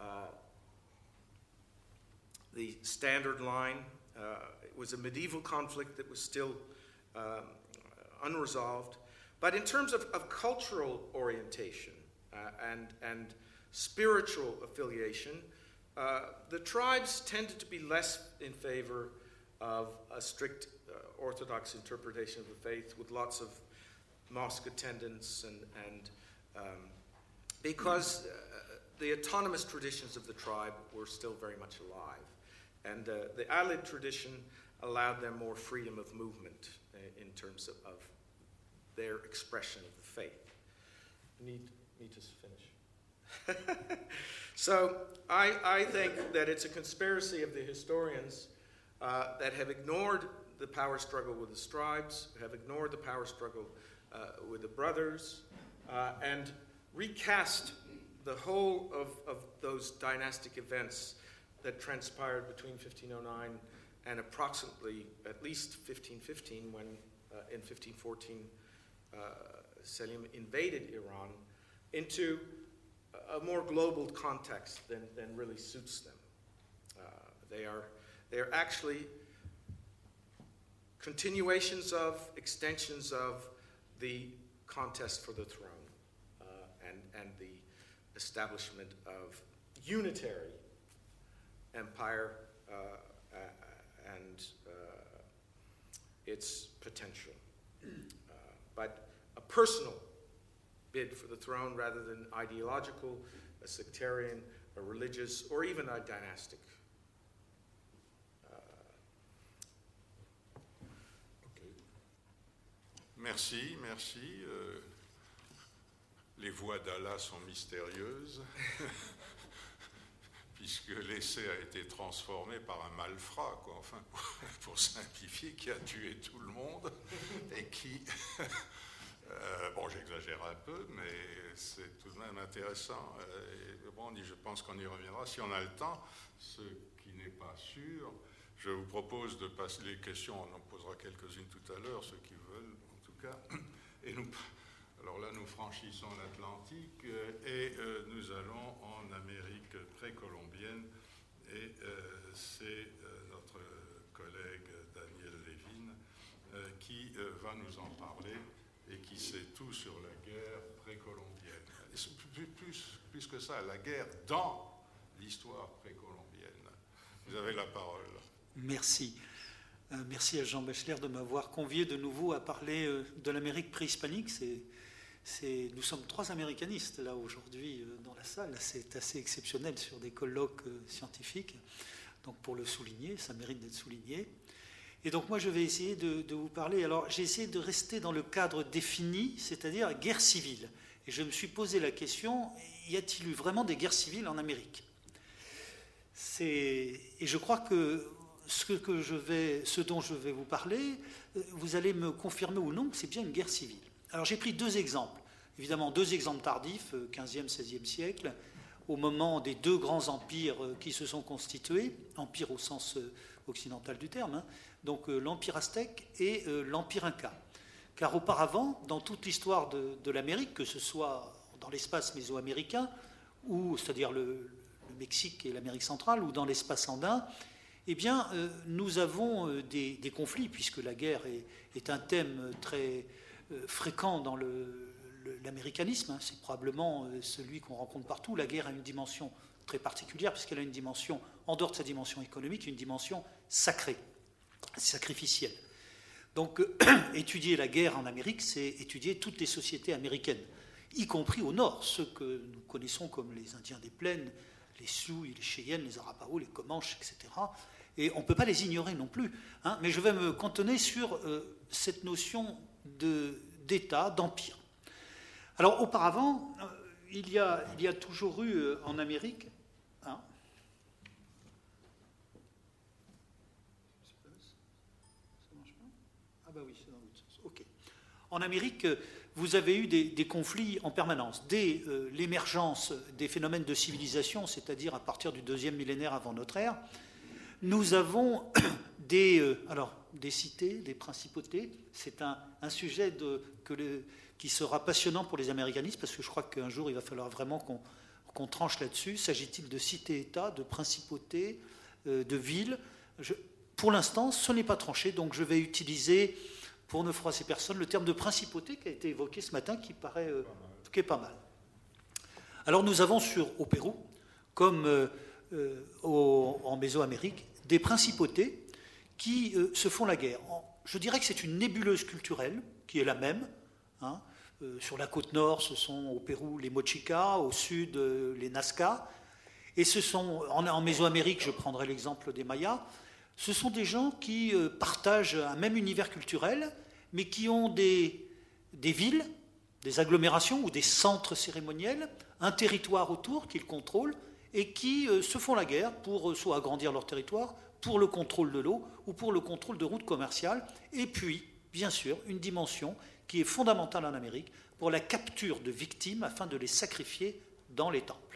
the standard line. It was a medieval conflict that was still unresolved. But in terms of cultural orientation and spiritual affiliation, the tribes tended to be less in favor of a strict Orthodox interpretation of the faith, with lots of mosque attendance and because the autonomous traditions of the tribe were still very much alive. And the Alid tradition allowed them more freedom of movement in terms of their expression of the faith. Need to finish. So I think that it's a conspiracy of the historians that have ignored the power struggle with the tribes, have ignored the power struggle with the brothers, and recast the whole of those dynastic events that transpired between 1509 and approximately at least 1515, when in 1514 Selim invaded Iran, into a more global context than really suits them. They are actually continuations of, extensions of the contest for the throne and the establishment of unitary empire and its potential. But a personal bid for the throne rather than ideological, a sectarian, a religious, or even a dynastic. Merci. Les voix d'Allah sont mystérieuses, puisque l'essai a été transformé par un malfrat, quoi, enfin, pour simplifier, qui a tué tout le monde, et qui... bon, j'exagère un peu, mais c'est tout de même intéressant. Bon, je pense qu'on y reviendra si on a le temps. Ce qui n'est pas sûr, je vous propose de passer les questions, on en posera quelques-unes tout à l'heure, ceux qui veulent, en tout cas. Et alors là, nous franchissons l'Atlantique et nous allons en Amérique précolombienne. Et c'est notre collègue Daniel Levin qui va nous en parler et qui sait tout sur la guerre précolombienne. Plus que ça, la guerre dans l'histoire précolombienne. Vous avez la parole. Merci. Merci à Jean Bachler de m'avoir convié de nouveau à parler de l'Amérique préhispanique. Nous sommes 3 américanistes là aujourd'hui dans la salle. C'est assez exceptionnel sur des colloques scientifiques. Donc pour le souligner, ça mérite d'être souligné. Et donc moi je vais essayer de vous parler. Alors j'ai essayé de rester dans le cadre défini, c'est-à-dire guerre civile. Et je me suis posé la question, y a-t-il eu vraiment des guerres civiles en Amérique ? Et je crois que ce dont je vais vous parler, vous allez me confirmer ou non que c'est bien une guerre civile. Alors j'ai pris 2 exemples, évidemment 2 exemples tardifs, 15e, 16e siècle, au moment des 2 grands empires qui se sont constitués, empire au sens occidental du terme, donc l'empire aztèque et l'empire inca. Car auparavant, dans toute l'histoire de l'Amérique, que ce soit dans l'espace mésoaméricain, ou c'est-à-dire le Mexique et l'Amérique centrale, ou dans l'espace andin, eh bien, nous avons des conflits, puisque la guerre est un thème très fréquent dans l'américanisme. C'est probablement celui qu'on rencontre partout. La guerre a une dimension très particulière, puisqu'elle a une dimension, en dehors de sa dimension économique, une dimension sacrée, sacrificielle. Donc, étudier la guerre en Amérique, c'est étudier toutes les sociétés américaines, y compris au nord, ceux que nous connaissons comme les Indiens des plaines, les Sioux, les Cheyennes, les Arapaho, les Comanches, etc. Et on ne peut pas les ignorer non plus. Mais je vais me cantonner sur cette notion d'État, d'empire. Alors, auparavant, il y a toujours eu en Amérique... Ah bah oui, c'est dans l'autre sens. Ok. En Amérique, vous avez eu des conflits en permanence. Dès l'émergence des phénomènes de civilisation, c'est-à-dire à partir du 2e millénaire avant notre ère, nous avons des cités, des principautés. C'est un sujet qui sera passionnant pour les américanistes, parce que je crois qu'un jour, il va falloir vraiment qu'on tranche là-dessus. S'agit-il de cités-États, de principautés, de villes ? Pour l'instant, ce n'est pas tranché, donc je vais utiliser, pour ne froisser personne, le terme de principauté qui a été évoqué ce matin, qui est pas mal. Alors nous avons au Pérou, comme en Mésoamérique, des principautés qui se font la guerre. Je dirais que c'est une nébuleuse culturelle qui est la même. Sur la côte nord, ce sont au Pérou les Mochicas, au sud les Nazca, et en Mésoamérique, je prendrai l'exemple des Mayas. Ce sont des gens qui partagent un même univers culturel, mais qui ont des villes, des agglomérations ou des centres cérémoniels, un territoire autour qu'ils contrôlent, et qui se font la guerre pour soit agrandir leur territoire, pour le contrôle de l'eau ou pour le contrôle de routes commerciales, et puis, bien sûr, une dimension qui est fondamentale en Amérique pour la capture de victimes afin de les sacrifier dans les temples.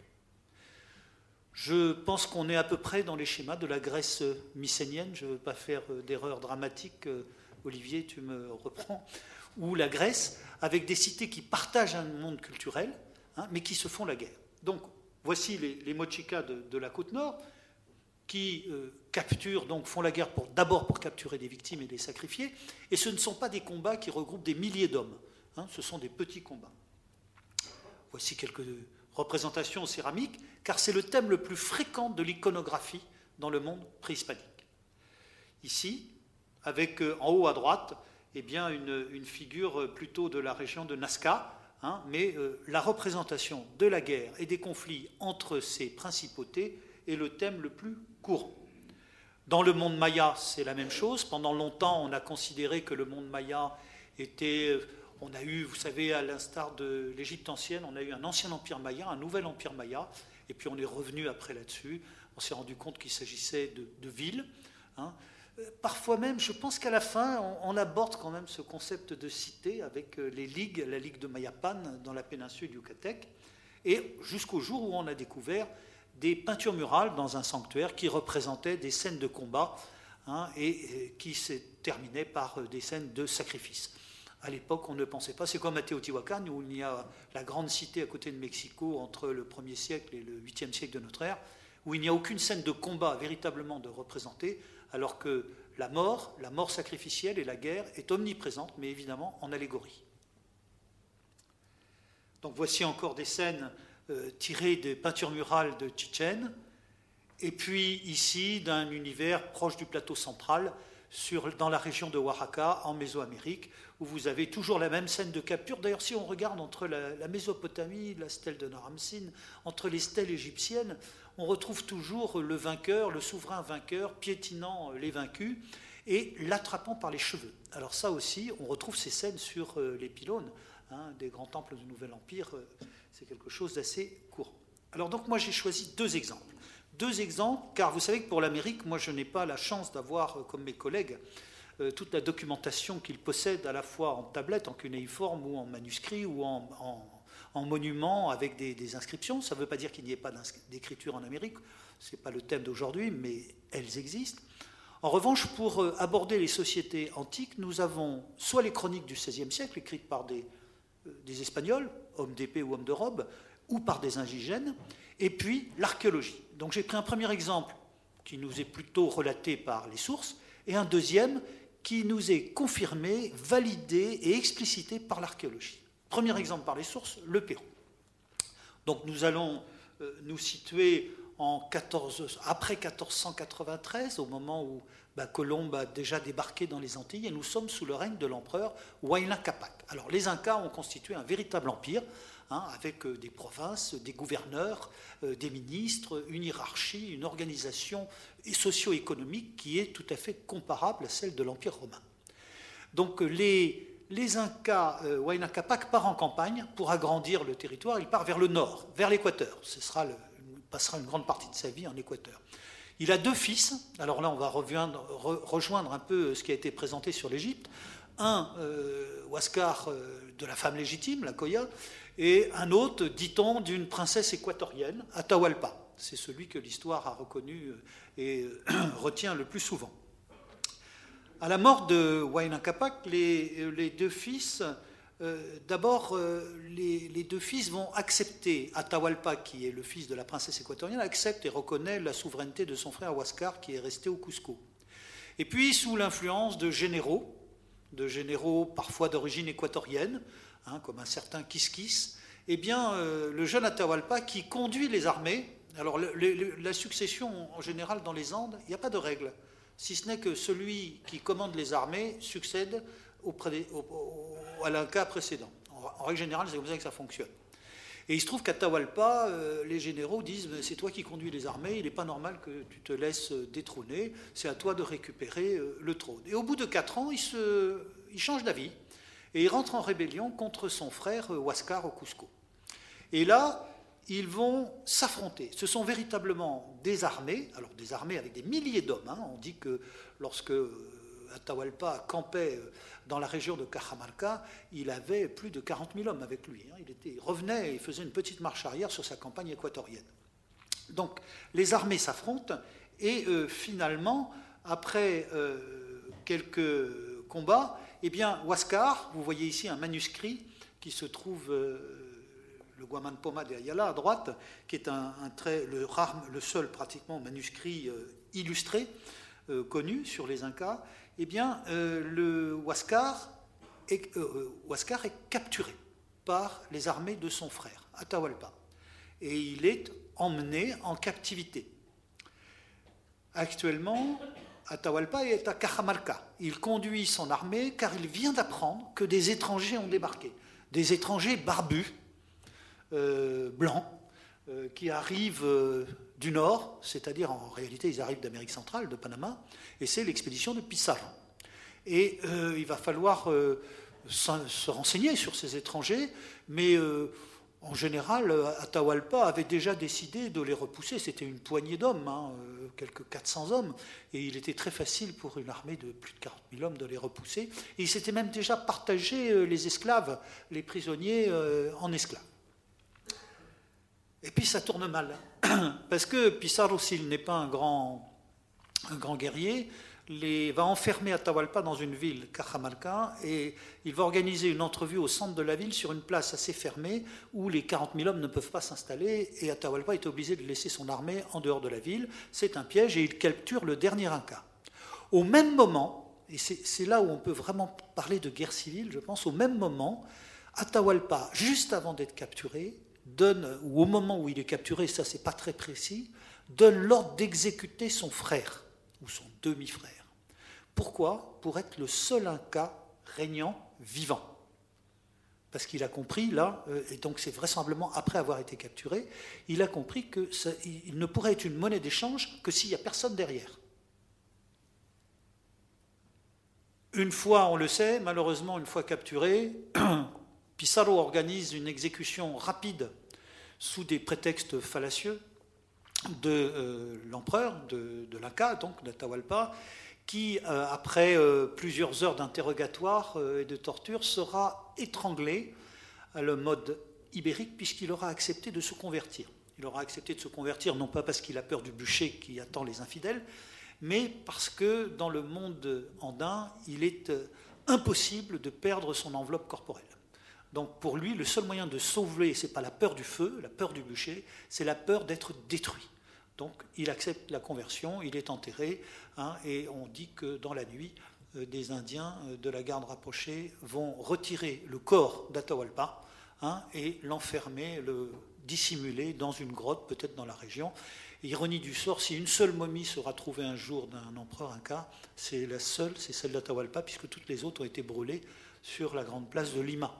Je pense qu'on est à peu près dans les schémas de la Grèce mycénienne, je ne veux pas faire d'erreur dramatique, Olivier, tu me reprends, ou la Grèce, avec des cités qui partagent un monde culturel, mais qui se font la guerre. Donc, voici les Mochicas de la côte nord, qui capturent, donc font la guerre d'abord pour capturer des victimes et les sacrifier, et ce ne sont pas des combats qui regroupent des milliers d'hommes, ce sont des petits combats. Voici quelques représentations céramiques, car c'est le thème le plus fréquent de l'iconographie dans le monde préhispanique. Ici, avec en haut à droite, eh bien, une figure plutôt de la région de Nazca, mais la représentation de la guerre et des conflits entre ces principautés est le thème le plus courant. Dans le monde maya, c'est la même chose. Pendant longtemps, on a considéré que le monde maya était... On a eu, vous savez, à l'instar de l'Égypte ancienne, on a eu un ancien empire maya, un nouvel empire maya, et puis on est revenu après là-dessus. On s'est rendu compte qu'il s'agissait de villes. Parfois même, je pense qu'à la fin, on aborde quand même ce concept de cité avec les ligues, la ligue de Mayapan dans la péninsule Yucatec, et jusqu'au jour où on a découvert des peintures murales dans un sanctuaire qui représentaient des scènes de combat et qui se terminaient par des scènes de sacrifice. À l'époque, on ne pensait pas. C'est comme à Teotihuacan, où il y a la grande cité à côté de Mexico entre le 1er siècle et le 8e siècle de notre ère, où il n'y a aucune scène de combat véritablement de représentée, alors que la mort sacrificielle et la guerre est omniprésente, mais évidemment en allégorie. Donc voici encore des scènes tirées des peintures murales de Chichen, et puis ici d'un univers proche du plateau central, dans la région de Oaxaca, en Mésoamérique, où vous avez toujours la même scène de capture. D'ailleurs, si on regarde entre la Mésopotamie, la stèle de Naram-Sin, entre les stèles égyptiennes, on retrouve toujours le vainqueur, le souverain vainqueur, piétinant les vaincus et l'attrapant par les cheveux. Alors ça aussi, on retrouve ces scènes sur les pylônes des grands temples du Nouvel Empire. C'est quelque chose d'assez courant. Alors donc moi j'ai choisi deux exemples. Deux exemples, car vous savez que pour l'Amérique, moi je n'ai pas la chance d'avoir, comme mes collègues, toute la documentation qu'ils possèdent à la fois en tablette, en cunéiforme ou en manuscrit ou en monument avec des inscriptions. Ça ne veut pas dire qu'il n'y ait pas d'écriture en Amérique, ce n'est pas le thème d'aujourd'hui, mais elles existent. En revanche, pour aborder les sociétés antiques, nous avons soit les chroniques du XVIe siècle, écrites par des Espagnols, hommes d'épée ou hommes de robe, ou par des indigènes, et puis l'archéologie. Donc j'ai pris un premier exemple qui nous est plutôt relaté par les sources, et un deuxième qui nous est confirmé, validé et explicité par l'archéologie. Premier exemple par les sources, le Pérou. Donc nous allons nous situer après 1493, au moment où Colomb a déjà débarqué dans les Antilles, et nous sommes sous le règne de l'empereur Huayna Capac. Alors les Incas ont constitué un véritable empire, avec des provinces, des gouverneurs, des ministres, une hiérarchie, une organisation socio-économique qui est tout à fait comparable à celle de l'Empire romain. Donc les Incas, Huayna Capac part en campagne pour agrandir le territoire, il part vers le nord, vers l'Équateur. Il passera une grande partie de sa vie en Équateur. Il a deux fils, alors là on va rejoindre un peu ce qui a été présenté sur l'Égypte. Un, Huascar, de la femme légitime, la Coya, et un autre, dit-on, d'une princesse équatorienne, Atahualpa. C'est celui que l'histoire a reconnu et retient le plus souvent. À la mort de Huayna Capac, les deux fils, d'abord, les deux fils vont accepter, Atahualpa, qui est le fils de la princesse équatorienne, accepte et reconnaît la souveraineté de son frère Huascar, qui est resté au Cusco. Et puis, sous l'influence de généraux parfois d'origine équatorienne, comme un certain Kiskis, eh bien, le jeune Atahualpa qui conduit les armées. Alors, la succession, en général, dans les Andes, il n'y a pas de règle, si ce n'est que celui qui commande les armées succède à l'Inca précédent. En règle générale, c'est comme ça que ça fonctionne. Et il se trouve qu'Atahualpa, les généraux disent « c'est toi qui conduis les armées, il n'est pas normal que tu te laisses détrôner, c'est à toi de récupérer le trône ». Et au bout de 4 ans, il change d'avis et il rentre en rébellion contre son frère Huascar au Cusco. Et là, ils vont s'affronter. Ce sont véritablement des armées, alors des armées avec des milliers d'hommes. On dit que lorsque Atahualpa campait dans la région de Cajamarca, il avait plus de 40 000 hommes avec lui. Il revenait et faisait une petite marche arrière sur sa campagne équatorienne. Donc les armées s'affrontent et finalement, après quelques combats, eh bien, Huascar, vous voyez ici un manuscrit qui se trouve, le Guaman Poma de Ayala à droite, qui est le seul pratiquement manuscrit illustré, connu sur les Incas. Eh bien, le Huascar est capturé par les armées de son frère, Atahualpa. Et il est emmené en captivité. Actuellement, Atahualpa est à Cajamarca. Il conduit son armée car il vient d'apprendre que des étrangers ont débarqué. Des étrangers barbus, blancs, qui arrivent du nord, c'est-à-dire en réalité ils arrivent d'Amérique centrale, de Panama, et c'est l'expédition de Pizarro. Et il va falloir se renseigner sur ces étrangers, mais en général, Atahualpa avait déjà décidé de les repousser. C'était une poignée d'hommes, quelques 400 hommes, et il était très facile pour une armée de plus de 40 000 hommes de les repousser. Et il s'était même déjà partagé les esclaves, les prisonniers en esclaves. Et puis ça tourne mal, parce que Pizarro, s'il n'est pas un grand guerrier, va enfermer Atahualpa dans une ville, Cajamarca, et il va organiser une entrevue au centre de la ville sur une place assez fermée où les 40 000 hommes ne peuvent pas s'installer, et Atahualpa est obligé de laisser son armée en dehors de la ville. C'est un piège et il capture le dernier Inca. Au même moment, et c'est là où on peut vraiment parler de guerre civile, je pense, au même moment, Atahualpa, juste avant d'être capturé, ou au moment où il est capturé, ça c'est pas très précis, donne l'ordre d'exécuter son frère, ou son demi-frère, Pourquoi? Pour être le seul Inca régnant vivant. Parce qu'il a compris, là, et donc c'est vraisemblablement après avoir été capturé, il a compris qu'il ne pourrait être une monnaie d'échange que s'il n'y a personne derrière. Une fois, on le sait, malheureusement, une fois capturé, Pizarro organise une exécution rapide sous des prétextes fallacieux de l'empereur, de l'Inca, donc d'Atahualpa, qui, après plusieurs heures d'interrogatoire et de torture, sera étranglé à le mode ibérique, puisqu'il aura accepté de se convertir. Il aura accepté de se convertir, non pas parce qu'il a peur du bûcher qui attend les infidèles, mais parce que dans le monde andin, il est impossible de perdre son enveloppe corporelle. Donc pour lui, le seul moyen de sauver, ce n'est pas la peur du feu, la peur du bûcher, c'est la peur d'être détruit. Donc il accepte la conversion, il est enterré, et on dit que dans la nuit, des Indiens de la garde rapprochée vont retirer le corps d'Atahualpa et l'enfermer, le dissimuler dans une grotte, peut-être dans la région. Et ironie du sort, si une seule momie sera trouvée un jour d'un empereur inca, c'est la seule, c'est celle d'Atahualpa, puisque toutes les autres ont été brûlées sur la grande place de Lima.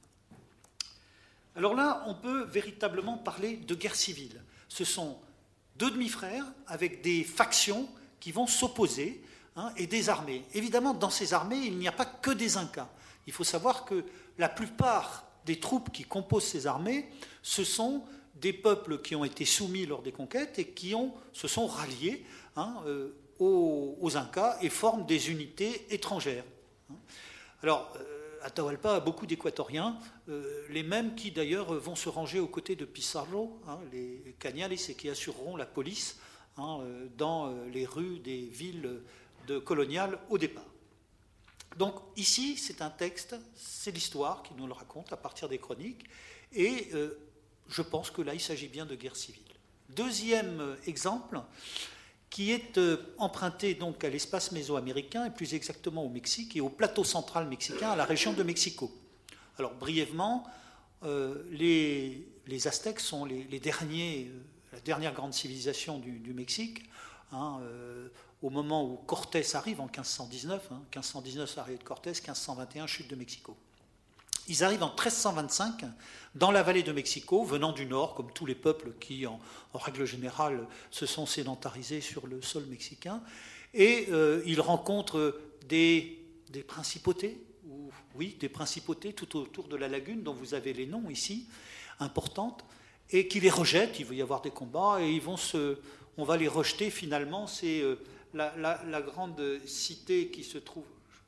Alors là, on peut véritablement parler de guerre civile. Ce sont deux demi-frères avec des factions qui vont s'opposer et des armées. Évidemment, dans ces armées, il n'y a pas que des Incas. Il faut savoir que la plupart des troupes qui composent ces armées, ce sont des peuples qui ont été soumis lors des conquêtes et qui se sont ralliés aux Incas et forment des unités étrangères. Alors, Atahualpa a beaucoup d'Équatoriens, les mêmes qui d'ailleurs vont se ranger aux côtés de Pizarro, les Cañales, et qui assureront la police dans les rues des villes coloniales au départ. Donc ici, c'est un texte, c'est l'histoire qui nous le raconte à partir des chroniques, et je pense que là, il s'agit bien de guerre civile. Deuxième exemple, qui est emprunté donc à l'espace mésoaméricain, et plus exactement au Mexique, et au plateau central mexicain, à la région de Mexico. Alors brièvement, les Aztèques sont la dernière grande civilisation du Mexique, au moment où Cortés arrive en 1519, 1519 arrivée de Cortés, 1521 chute de Mexico. Ils arrivent en 1325 dans la vallée de Mexico, venant du nord, comme tous les peuples qui, en règle générale, se sont sédentarisés sur le sol mexicain, et ils rencontrent des principautés, des principautés tout autour de la lagune, dont vous avez les noms ici, importantes, et qui les rejettent. Il va y avoir des combats, et on va les rejeter finalement. C'est la grande cité qui se trouve...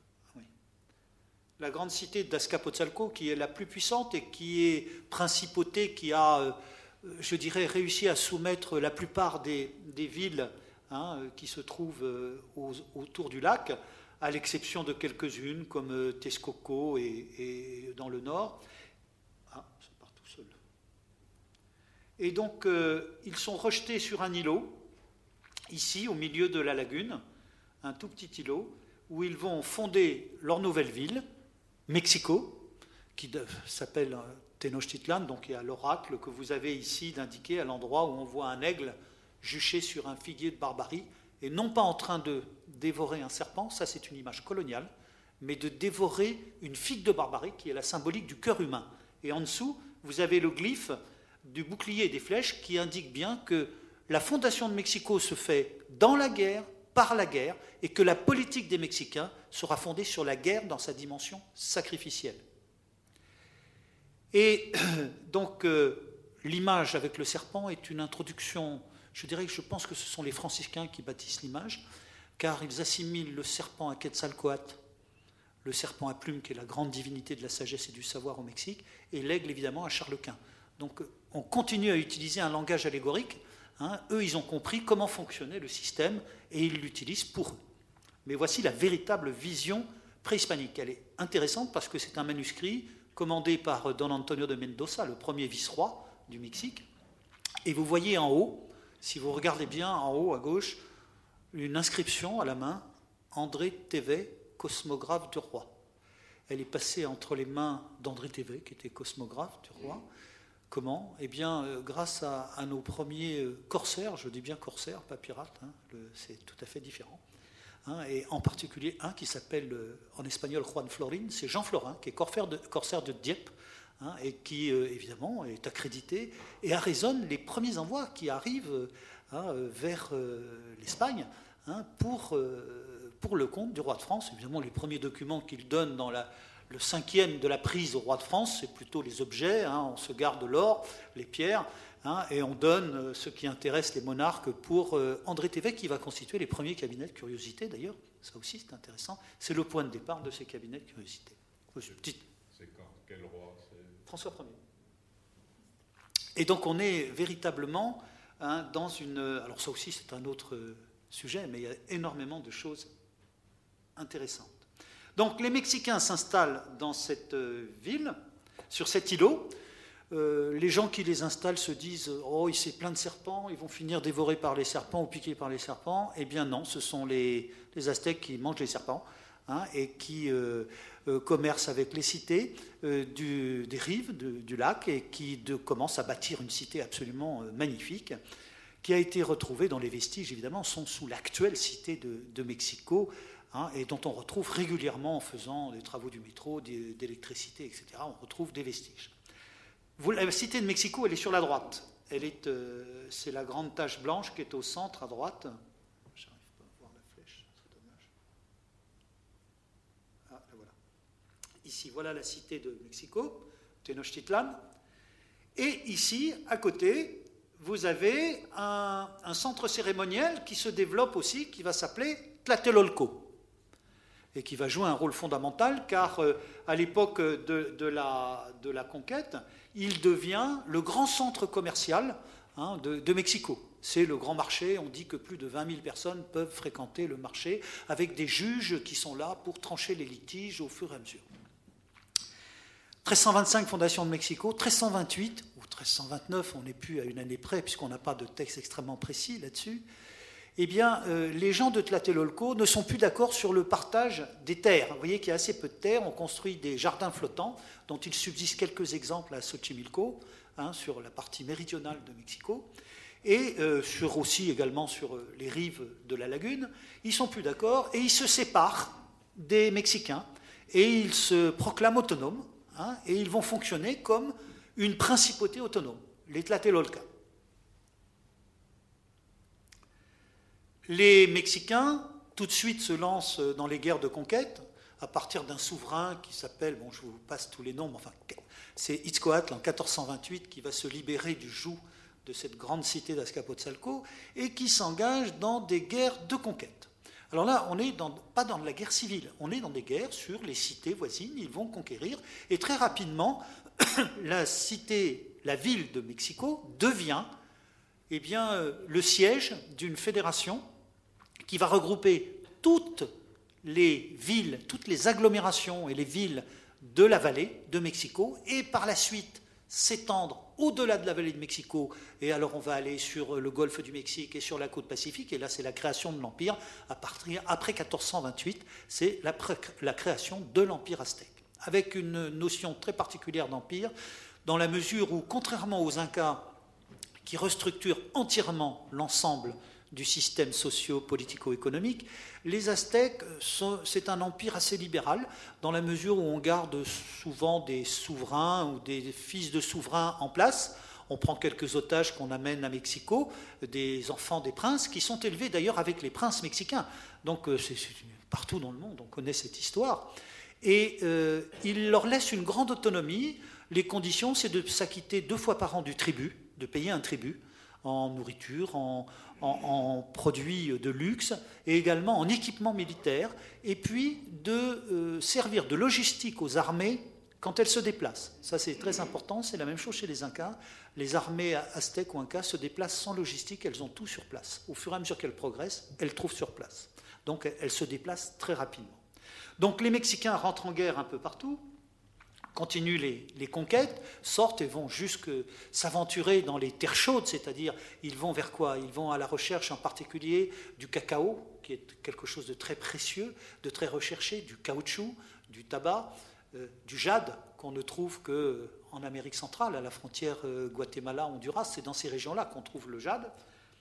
La grande cité d'Azcapotzalco, qui est la plus puissante et qui est principauté, qui a, je dirais, réussi à soumettre la plupart des villes qui se trouvent autour du lac, à l'exception de quelques-unes comme Texcoco et dans le nord. Ah, ça part tout seul. Et donc, ils sont rejetés sur un îlot, ici, au milieu de la lagune, un tout petit îlot, où ils vont fonder leur nouvelle ville, Mexico, qui s'appelle Tenochtitlan, donc il y a l'oracle que vous avez ici d'indiquer à l'endroit où on voit un aigle juché sur un figuier de barbarie, et non pas en train de dévorer un serpent, ça c'est une image coloniale, mais de dévorer une figue de barbarie qui est la symbolique du cœur humain. Et en dessous, vous avez le glyphe du bouclier et des flèches qui indique bien que la fondation de Mexico se fait dans la guerre, par la guerre, et que la politique des Mexicains sera fondée sur la guerre dans sa dimension sacrificielle. Et donc, l'image avec le serpent est une introduction, je dirais que je pense que ce sont les franciscains qui bâtissent l'image, car ils assimilent le serpent à Quetzalcoatl, le serpent à plumes qui est la grande divinité de la sagesse et du savoir au Mexique, et l'aigle évidemment à Charles Quint. Donc on continue à utiliser un langage allégorique. Eux, ils ont compris comment fonctionnait le système et ils l'utilisent pour eux. Mais voici la véritable vision préhispanique. Elle est intéressante parce que c'est un manuscrit commandé par Don Antonio de Mendoza, le premier vice-roi du Mexique. Et vous voyez en haut, si vous regardez bien en haut à gauche, une inscription à la main, André Thévet, cosmographe du roi. Elle est passée entre les mains d'André Thévet, qui était cosmographe du roi. Comment ? Eh bien, grâce à nos premiers corsaires, je dis bien corsaires, pas pirates, c'est tout à fait différent, et en particulier un qui s'appelle en espagnol Juan Florin, c'est Jean Florin, qui est corsaire de Dieppe, et qui évidemment est accrédité et arraisonne les premiers envois qui arrivent vers l'Espagne pour le compte du roi de France. Évidemment, les premiers documents qu'il donne dans le 5e de la prise au roi de France, c'est plutôt les objets, on se garde l'or, les pierres, et on donne ce qui intéresse les monarques pour André Thévêque, qui va constituer les premiers cabinets de curiosité, d'ailleurs. Ça aussi, c'est intéressant. C'est le point de départ de ces cabinets de curiosité. C'est quand? Quel roi? François Ier. Et donc, on est véritablement dans une... Alors ça aussi, c'est un autre sujet, mais il y a énormément de choses intéressantes. Donc, les Mexicains s'installent dans cette ville, sur cet îlot. Les gens qui les installent se disent « Oh, c'est plein de serpents, ils vont finir dévorés par les serpents ou piqués par les serpents ». Eh bien non, ce sont les Aztèques qui mangent les serpents et qui commercent avec les cités des rives du lac et qui commencent à bâtir une cité absolument magnifique qui a été retrouvée dans les vestiges, évidemment, sont sous l'actuelle cité de Mexico, et dont on retrouve régulièrement en faisant des travaux du métro, d'électricité, etc. On retrouve des vestiges. La cité de Mexico, elle est sur la droite. C'est la grande tache blanche qui est au centre, à droite. Je n'arrive pas à voir la flèche, c'est dommage. Ah, là voilà. Ici, voilà la cité de Mexico, Tenochtitlan. Et ici, à côté, vous avez un centre cérémoniel qui se développe aussi, qui va s'appeler Tlatelolco, et qui va jouer un rôle fondamental, car à l'époque de la conquête, il devient le grand centre commercial de Mexico. C'est le grand marché, on dit que plus de 20 000 personnes peuvent fréquenter le marché, avec des juges qui sont là pour trancher les litiges au fur et à mesure. 1325, fondation de Mexico, 1328, ou 1329, on n'est plus à une année près, puisqu'on n'a pas de texte extrêmement précis là-dessus, eh bien, les gens de Tlatelolco ne sont plus d'accord sur le partage des terres. Vous voyez qu'il y a assez peu de terres. On construit des jardins flottants, dont il subsiste quelques exemples à Xochimilco, sur la partie méridionale de Mexico, et aussi également sur les rives de la lagune. Ils ne sont plus d'accord et ils se séparent des Mexicains et ils se proclament autonomes, et ils vont fonctionner comme une principauté autonome, les Tlatelolcas. Les Mexicains, tout de suite, se lancent dans les guerres de conquête à partir d'un souverain qui s'appelle, je vous passe tous les noms, mais enfin, c'est Itzcoatl en 1428 qui va se libérer du joug de cette grande cité d'Azcapotzalco et qui s'engage dans des guerres de conquête. Alors là, on n'est pas dans la guerre civile, on est dans des guerres sur les cités voisines, ils vont conquérir, et très rapidement, la ville de Mexico devient le siège d'une fédération qui va regrouper toutes les villes, toutes les agglomérations et les villes de la vallée de Mexico, et par la suite s'étendre au-delà de la vallée de Mexico, et alors on va aller sur le golfe du Mexique et sur la côte pacifique, et là c'est la création de l'Empire. Après 1428, c'est la création de l'Empire aztèque, avec une notion très particulière d'empire, dans la mesure où, contrairement aux Incas, qui restructurent entièrement l'ensemble du système socio-politico-économique, les Aztèques, c'est un empire assez libéral, dans la mesure où on garde souvent des souverains ou des fils de souverains en place. On prend quelques otages qu'on amène à Mexico, des enfants des princes, qui sont élevés d'ailleurs avec les princes mexicains. Donc c'est partout dans le monde, on connaît cette histoire. Et il leur laisse une grande autonomie. Les conditions, c'est de s'acquitter 2 fois par an du tribut, de payer un tribut en nourriture, en produits de luxe, et également en équipement militaire, et puis de servir de logistique aux armées quand elles se déplacent. Ça, c'est très important, c'est la même chose chez les Incas. Les armées aztèques ou Incas se déplacent sans logistique, elles ont tout sur place. Au fur et à mesure qu'elles progressent, elles trouvent sur place. Donc, elles se déplacent très rapidement. Donc, les Mexicains rentrent en guerre un peu partout, continuent les conquêtes, sortent et vont jusque s'aventurer dans les terres chaudes, c'est-à-dire ils vont vers quoi? Ils vont à la recherche en particulier du cacao, qui est quelque chose de très précieux, de très recherché, du caoutchouc, du tabac, du jade, qu'on ne trouve qu'en Amérique centrale, à la frontière Guatemala-Honduras. C'est dans ces régions-là qu'on trouve le jade.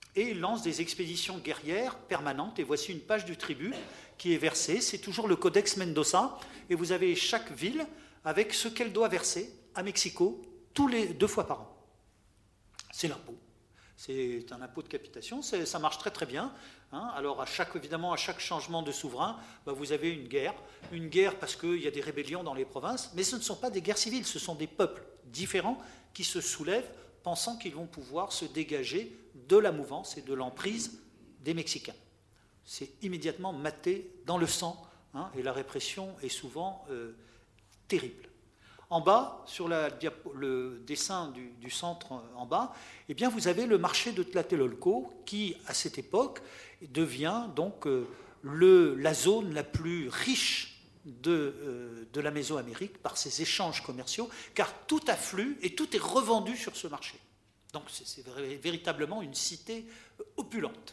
et il lance des expéditions guerrières permanentes. Et voici une page du tribut qui est versée. C'est toujours le Codex Mendoza. Et vous avez chaque ville avec ce qu'elle doit verser à Mexico tous les 2 fois par an. C'est l'impôt. C'est un impôt de capitation. Ça marche très très bien. Alors évidemment, à chaque changement de souverain, vous avez une guerre parce qu'il y a des rébellions dans les provinces. Mais ce ne sont pas des guerres civiles. Ce sont des peuples différents qui se soulèvent pensant qu'ils vont pouvoir se dégager de la mouvance et de l'emprise des Mexicains. C'est immédiatement maté dans le sang, et la répression est souvent terrible. En bas, sur le dessin du centre en bas, eh bien, vous avez le marché de Tlatelolco qui, à cette époque, devient donc la zone la plus riche de la Mésoamérique par ses échanges commerciaux, car tout afflue et tout est revendu sur ce marché. Donc c'est véritablement une cité opulente.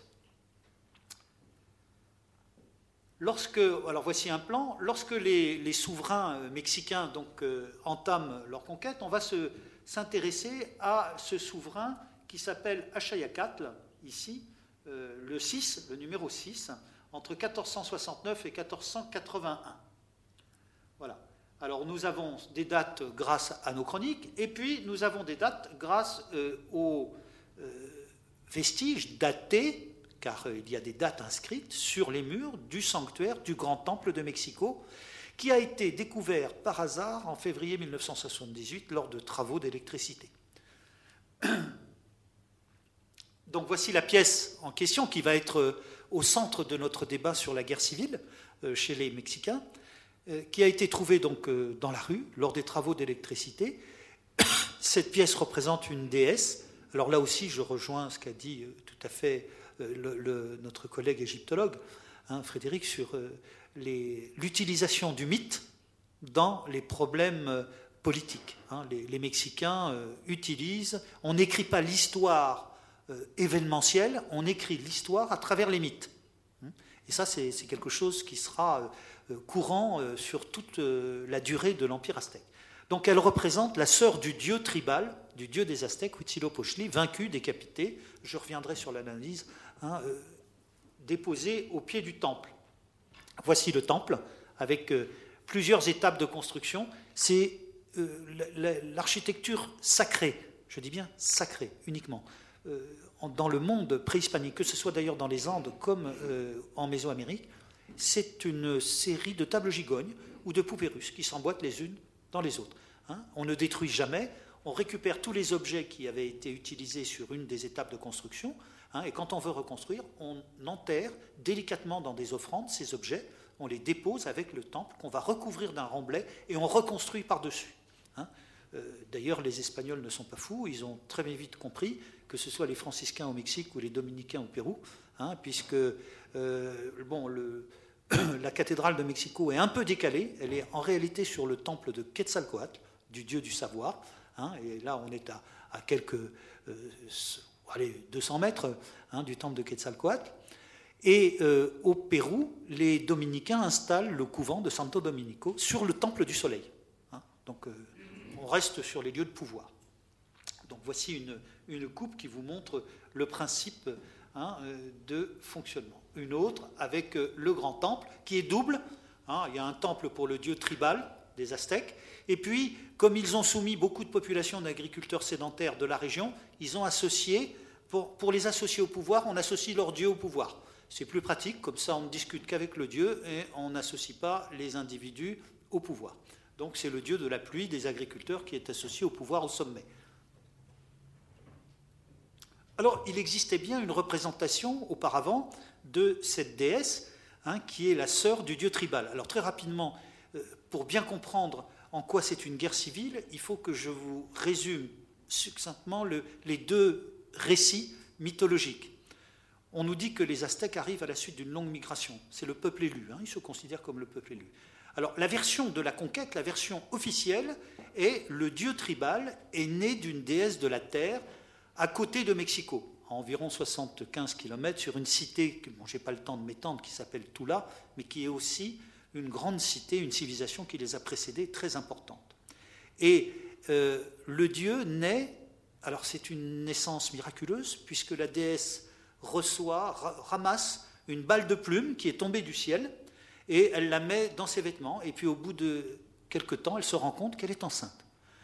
Alors voici un plan. Lorsque les souverains mexicains entament leur conquête, on va s'intéresser à ce souverain qui s'appelle Axayacatl, ici, le numéro 6, entre 1469 et 1481. Voilà. Alors nous avons des dates grâce à nos chroniques, et puis nous avons des dates grâce aux vestiges datés, car il y a des dates inscrites sur les murs du sanctuaire du Grand Temple de Mexico, qui a été découvert par hasard en février 1978 lors de travaux d'électricité. Donc voici la pièce en question qui va être au centre de notre débat sur la guerre civile chez les Mexicains, qui a été trouvée donc dans la rue lors des travaux d'électricité. Cette pièce représente une déesse. Alors là aussi, je rejoins ce qu'a dit tout à fait notre collègue égyptologue, Frédéric, sur l'utilisation du mythe dans les problèmes politiques. Les Mexicains utilisent, on n'écrit pas l'histoire événementielle, on écrit l'histoire à travers les mythes. Et ça, c'est quelque chose qui sera courant sur toute la durée de l'Empire aztèque. Donc elle représente la sœur du dieu tribal, du dieu des Aztèques, Huitzilopochtli, vaincu, décapité. Je reviendrai sur l'analyse, déposé au pied du temple. Voici le temple, avec plusieurs étapes de construction. C'est l'architecture sacrée, je dis bien sacrée uniquement, dans le monde préhispanique, que ce soit d'ailleurs dans les Andes comme en Mésoamérique. C'est une série de tables gigognes ou de poupées russes qui s'emboîtent les unes dans les autres. On ne détruit jamais, on récupère tous les objets qui avaient été utilisés sur une des étapes de construction, et quand on veut reconstruire, on enterre délicatement dans des offrandes ces objets, on les dépose avec le temple qu'on va recouvrir d'un remblai et on reconstruit par-dessus. D'ailleurs, les Espagnols ne sont pas fous, ils ont très vite compris, que ce soit les franciscains au Mexique ou les dominicains au Pérou, puisque la cathédrale de Mexico est un peu décalée, elle est en réalité sur le temple de Quetzalcoatl, du dieu du savoir, et là on est à quelques 200 mètres du temple de Quetzalcoatl. Et au Pérou, les dominicains installent le couvent de Santo Domenico sur le temple du soleil. Donc on reste sur les lieux de pouvoir. Donc voici une coupe qui vous montre le principe de fonctionnement. Une autre avec le grand temple qui est double. Il y a un temple pour le dieu tribal des Aztèques. Et puis, comme ils ont soumis beaucoup de populations d'agriculteurs sédentaires de la région, ils ont associé, pour les associer au pouvoir, on associe leur dieu au pouvoir. C'est plus pratique, comme ça on ne discute qu'avec le dieu et on n'associe pas les individus au pouvoir. Donc c'est le dieu de la pluie des agriculteurs qui est associé au pouvoir au sommet. Alors, il existait bien une représentation auparavant de cette déesse, qui est la sœur du dieu tribal. Alors, très rapidement, pour bien comprendre en quoi c'est une guerre civile, il faut que je vous résume succinctement les deux récits mythologiques. On nous dit que les Aztèques arrivent à la suite d'une longue migration. C'est le peuple élu, ils se considèrent comme le peuple élu. Alors, la version de la conquête, la version officielle, est le dieu tribal est né d'une déesse de la terre, à côté de Mexico, à environ 75 km, sur une cité, je n'ai pas le temps de m'étendre, qui s'appelle Tula, mais qui est aussi une grande cité, une civilisation qui les a précédés, très importante. Et le dieu naît, alors c'est une naissance miraculeuse, puisque la déesse ramasse une balle de plume qui est tombée du ciel, et elle la met dans ses vêtements, et puis au bout de quelque temps, elle se rend compte qu'elle est enceinte.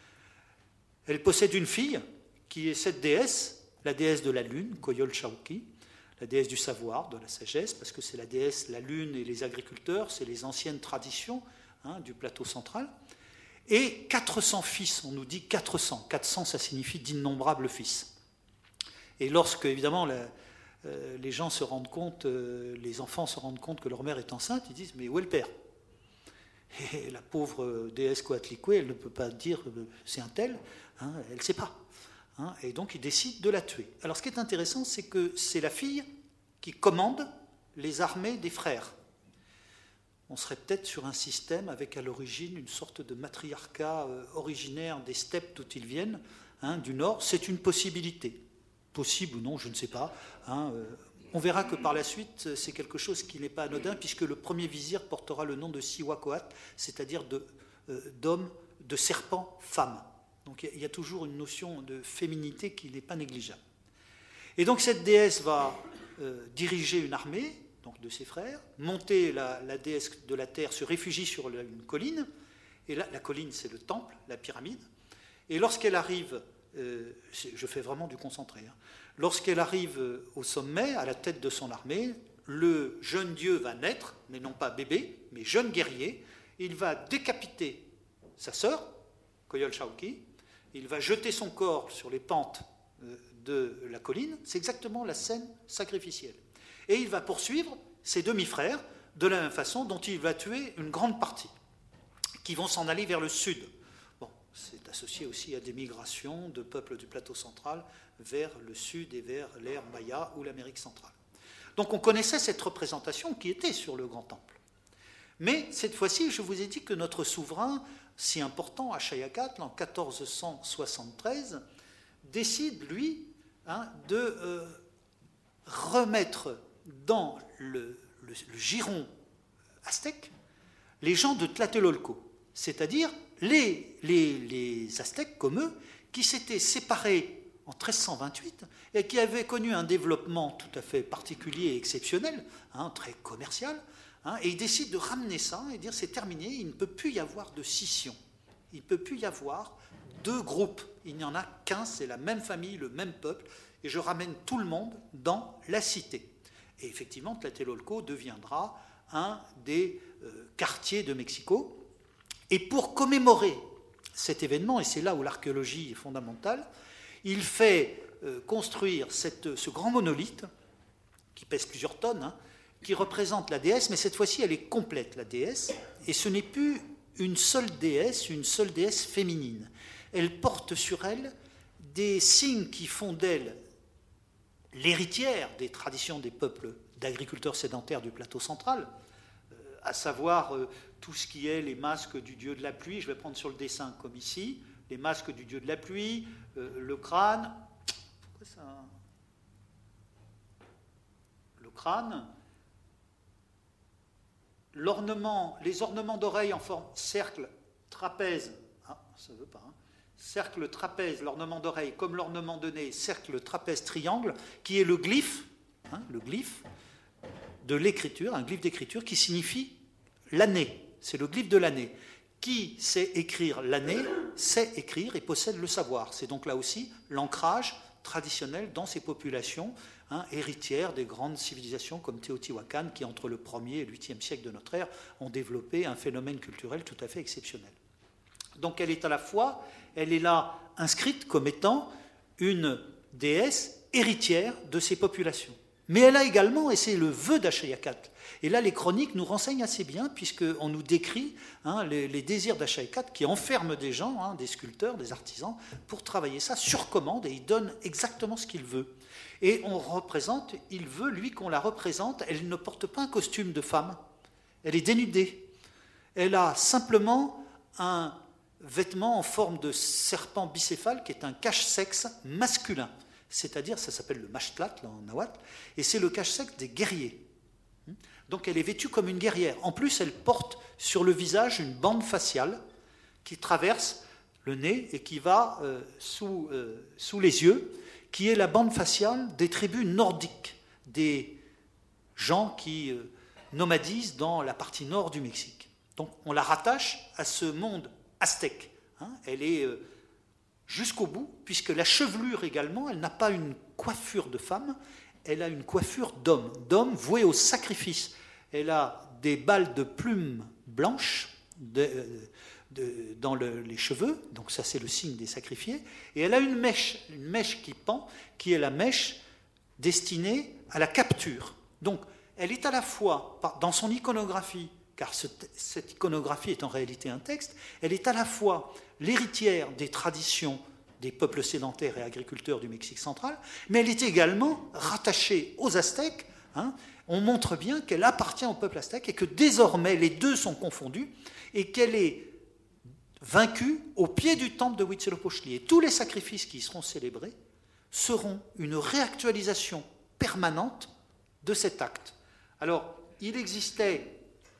Elle possède une fille, qui est cette déesse, la déesse de la lune, Koyol Chauki, la déesse du savoir, de la sagesse, parce que c'est la déesse, la lune et les agriculteurs, c'est les anciennes traditions du plateau central. Et 400 fils, on nous dit 400. 400, ça signifie d'innombrables fils. Et lorsque, évidemment, les gens se rendent compte, les enfants se rendent compte que leur mère est enceinte, ils disent « mais où est le père ?» Et la pauvre déesse Coatlicue, elle ne peut pas dire « c'est un tel », elle ne sait pas. Et donc, ils décident de la tuer. Alors, ce qui est intéressant, c'est que c'est la fille qui commande les armées des frères. On serait peut-être sur un système avec à l'origine une sorte de matriarcat originaire des steppes d'où ils viennent, du nord. C'est une possibilité. Possible ou non, je ne sais pas. On verra que par la suite, c'est quelque chose qui n'est pas anodin, puisque le premier vizir portera le nom de Siwakoat, c'est-à-dire d'homme, de serpent, femme. Donc il y a toujours une notion de féminité qui n'est pas négligeable. Et donc cette déesse va diriger une armée, donc de ses frères, monter la déesse de la terre, se réfugie sur une colline, et là, la colline c'est le temple, la pyramide, et lorsqu'elle arrive, je fais vraiment du concentré, lorsqu'elle arrive au sommet, à la tête de son armée, le jeune dieu va naître, mais non pas bébé, mais jeune guerrier, il va décapiter sa sœur, Koyol Chauki, il va jeter son corps sur les pentes de la colline, c'est exactement la scène sacrificielle. Et il va poursuivre ses demi-frères de la même façon dont il va tuer une grande partie, qui vont s'en aller vers le sud. Bon, c'est associé aussi à des migrations de peuples du plateau central vers le sud et vers l'ère Maya ou l'Amérique centrale. Donc on connaissait cette représentation qui était sur le grand temple. Mais cette fois-ci, je vous ai dit que notre souverain, si important, Achayacatl, en 1473, décide, lui, de remettre dans le giron aztèque les gens de Tlatelolco, c'est-à-dire les Aztèques comme eux, qui s'étaient séparés en 1328 et qui avaient connu un développement tout à fait particulier et exceptionnel, très commercial, et ils décident de ramener ça et dire c'est terminé, il ne peut plus y avoir de scission, il ne peut plus y avoir deux groupes, il n'y en a qu'un, c'est la même famille, le même peuple, et je ramène tout le monde dans la cité. Et effectivement, Tlatelolco deviendra un des quartiers de Mexico. Et pour commémorer cet événement, et c'est là où l'archéologie est fondamentale, il fait construire ce grand monolithe, qui pèse plusieurs tonnes, qui représente la déesse, mais cette fois-ci, elle est complète, la déesse, et ce n'est plus une seule déesse féminine. Elle porte sur elle des signes qui font d'elle l'héritière des traditions des peuples d'agriculteurs sédentaires du plateau central, à savoir tout ce qui est les masques du dieu de la pluie, je vais prendre sur le dessin comme ici, les masques du dieu de la pluie, le crâne, pourquoi ça ? Le crâne, les ornements d'oreilles en forme cercle, trapèze, ça ne veut pas, cercle, trapèze, l'ornement d'oreille, comme l'ornement de nez, cercle, trapèze, triangle, qui est le glyphe de l'écriture, un glyphe d'écriture qui signifie l'année. C'est le glyphe de l'année. Qui sait écrire l'année, sait écrire et possède le savoir. C'est donc là aussi l'ancrage traditionnel dans ces populations héritières des grandes civilisations comme Teotihuacan, qui entre le 1er et le 8e siècle de notre ère ont développé un phénomène culturel tout à fait exceptionnel. Donc elle est à la fois, elle est là inscrite comme étant une déesse héritière de ces populations. Mais elle a également, et c'est le vœu d'Achayacatl, et là les chroniques nous renseignent assez bien, puisqu'on nous décrit les désirs d'Achayacatl qui enferment des gens, des sculpteurs, des artisans, pour travailler ça sur commande, et il donne exactement ce qu'il veut. Et il veut, lui, qu'on la représente, elle ne porte pas un costume de femme, elle est dénudée. Elle a simplement un vêtement en forme de serpent bicéphale qui est un cache-sexe masculin. C'est-à-dire, ça s'appelle le mashtlatl en nahuatl, et c'est le cache-sexe des guerriers. Donc elle est vêtue comme une guerrière. En plus, elle porte sur le visage une bande faciale qui traverse le nez et qui va sous les yeux, qui est la bande faciale des tribus nordiques. des gens qui nomadisent dans la partie nord du Mexique. Donc on la rattache à ce monde aztèque. Elle est jusqu'au bout, puisque la chevelure également, elle n'a pas une coiffure de femme, elle a une coiffure d'homme voué au sacrifice. Elle a des balles de plumes blanches dans les cheveux, donc ça c'est le signe des sacrifiés, et elle a une mèche qui pend, qui est la mèche destinée à la capture. Donc elle est à la fois, dans son iconographie, car cette iconographie est en réalité un texte, elle est à la fois l'héritière des traditions des peuples sédentaires et agriculteurs du Mexique central, mais elle est également rattachée aux Aztèques. On montre bien qu'elle appartient au peuple aztèque et que désormais les deux sont confondus et qu'elle est vaincue au pied du temple de Huitzilopochtli. Et tous les sacrifices qui y seront célébrés seront une réactualisation permanente de cet acte. Alors, il existait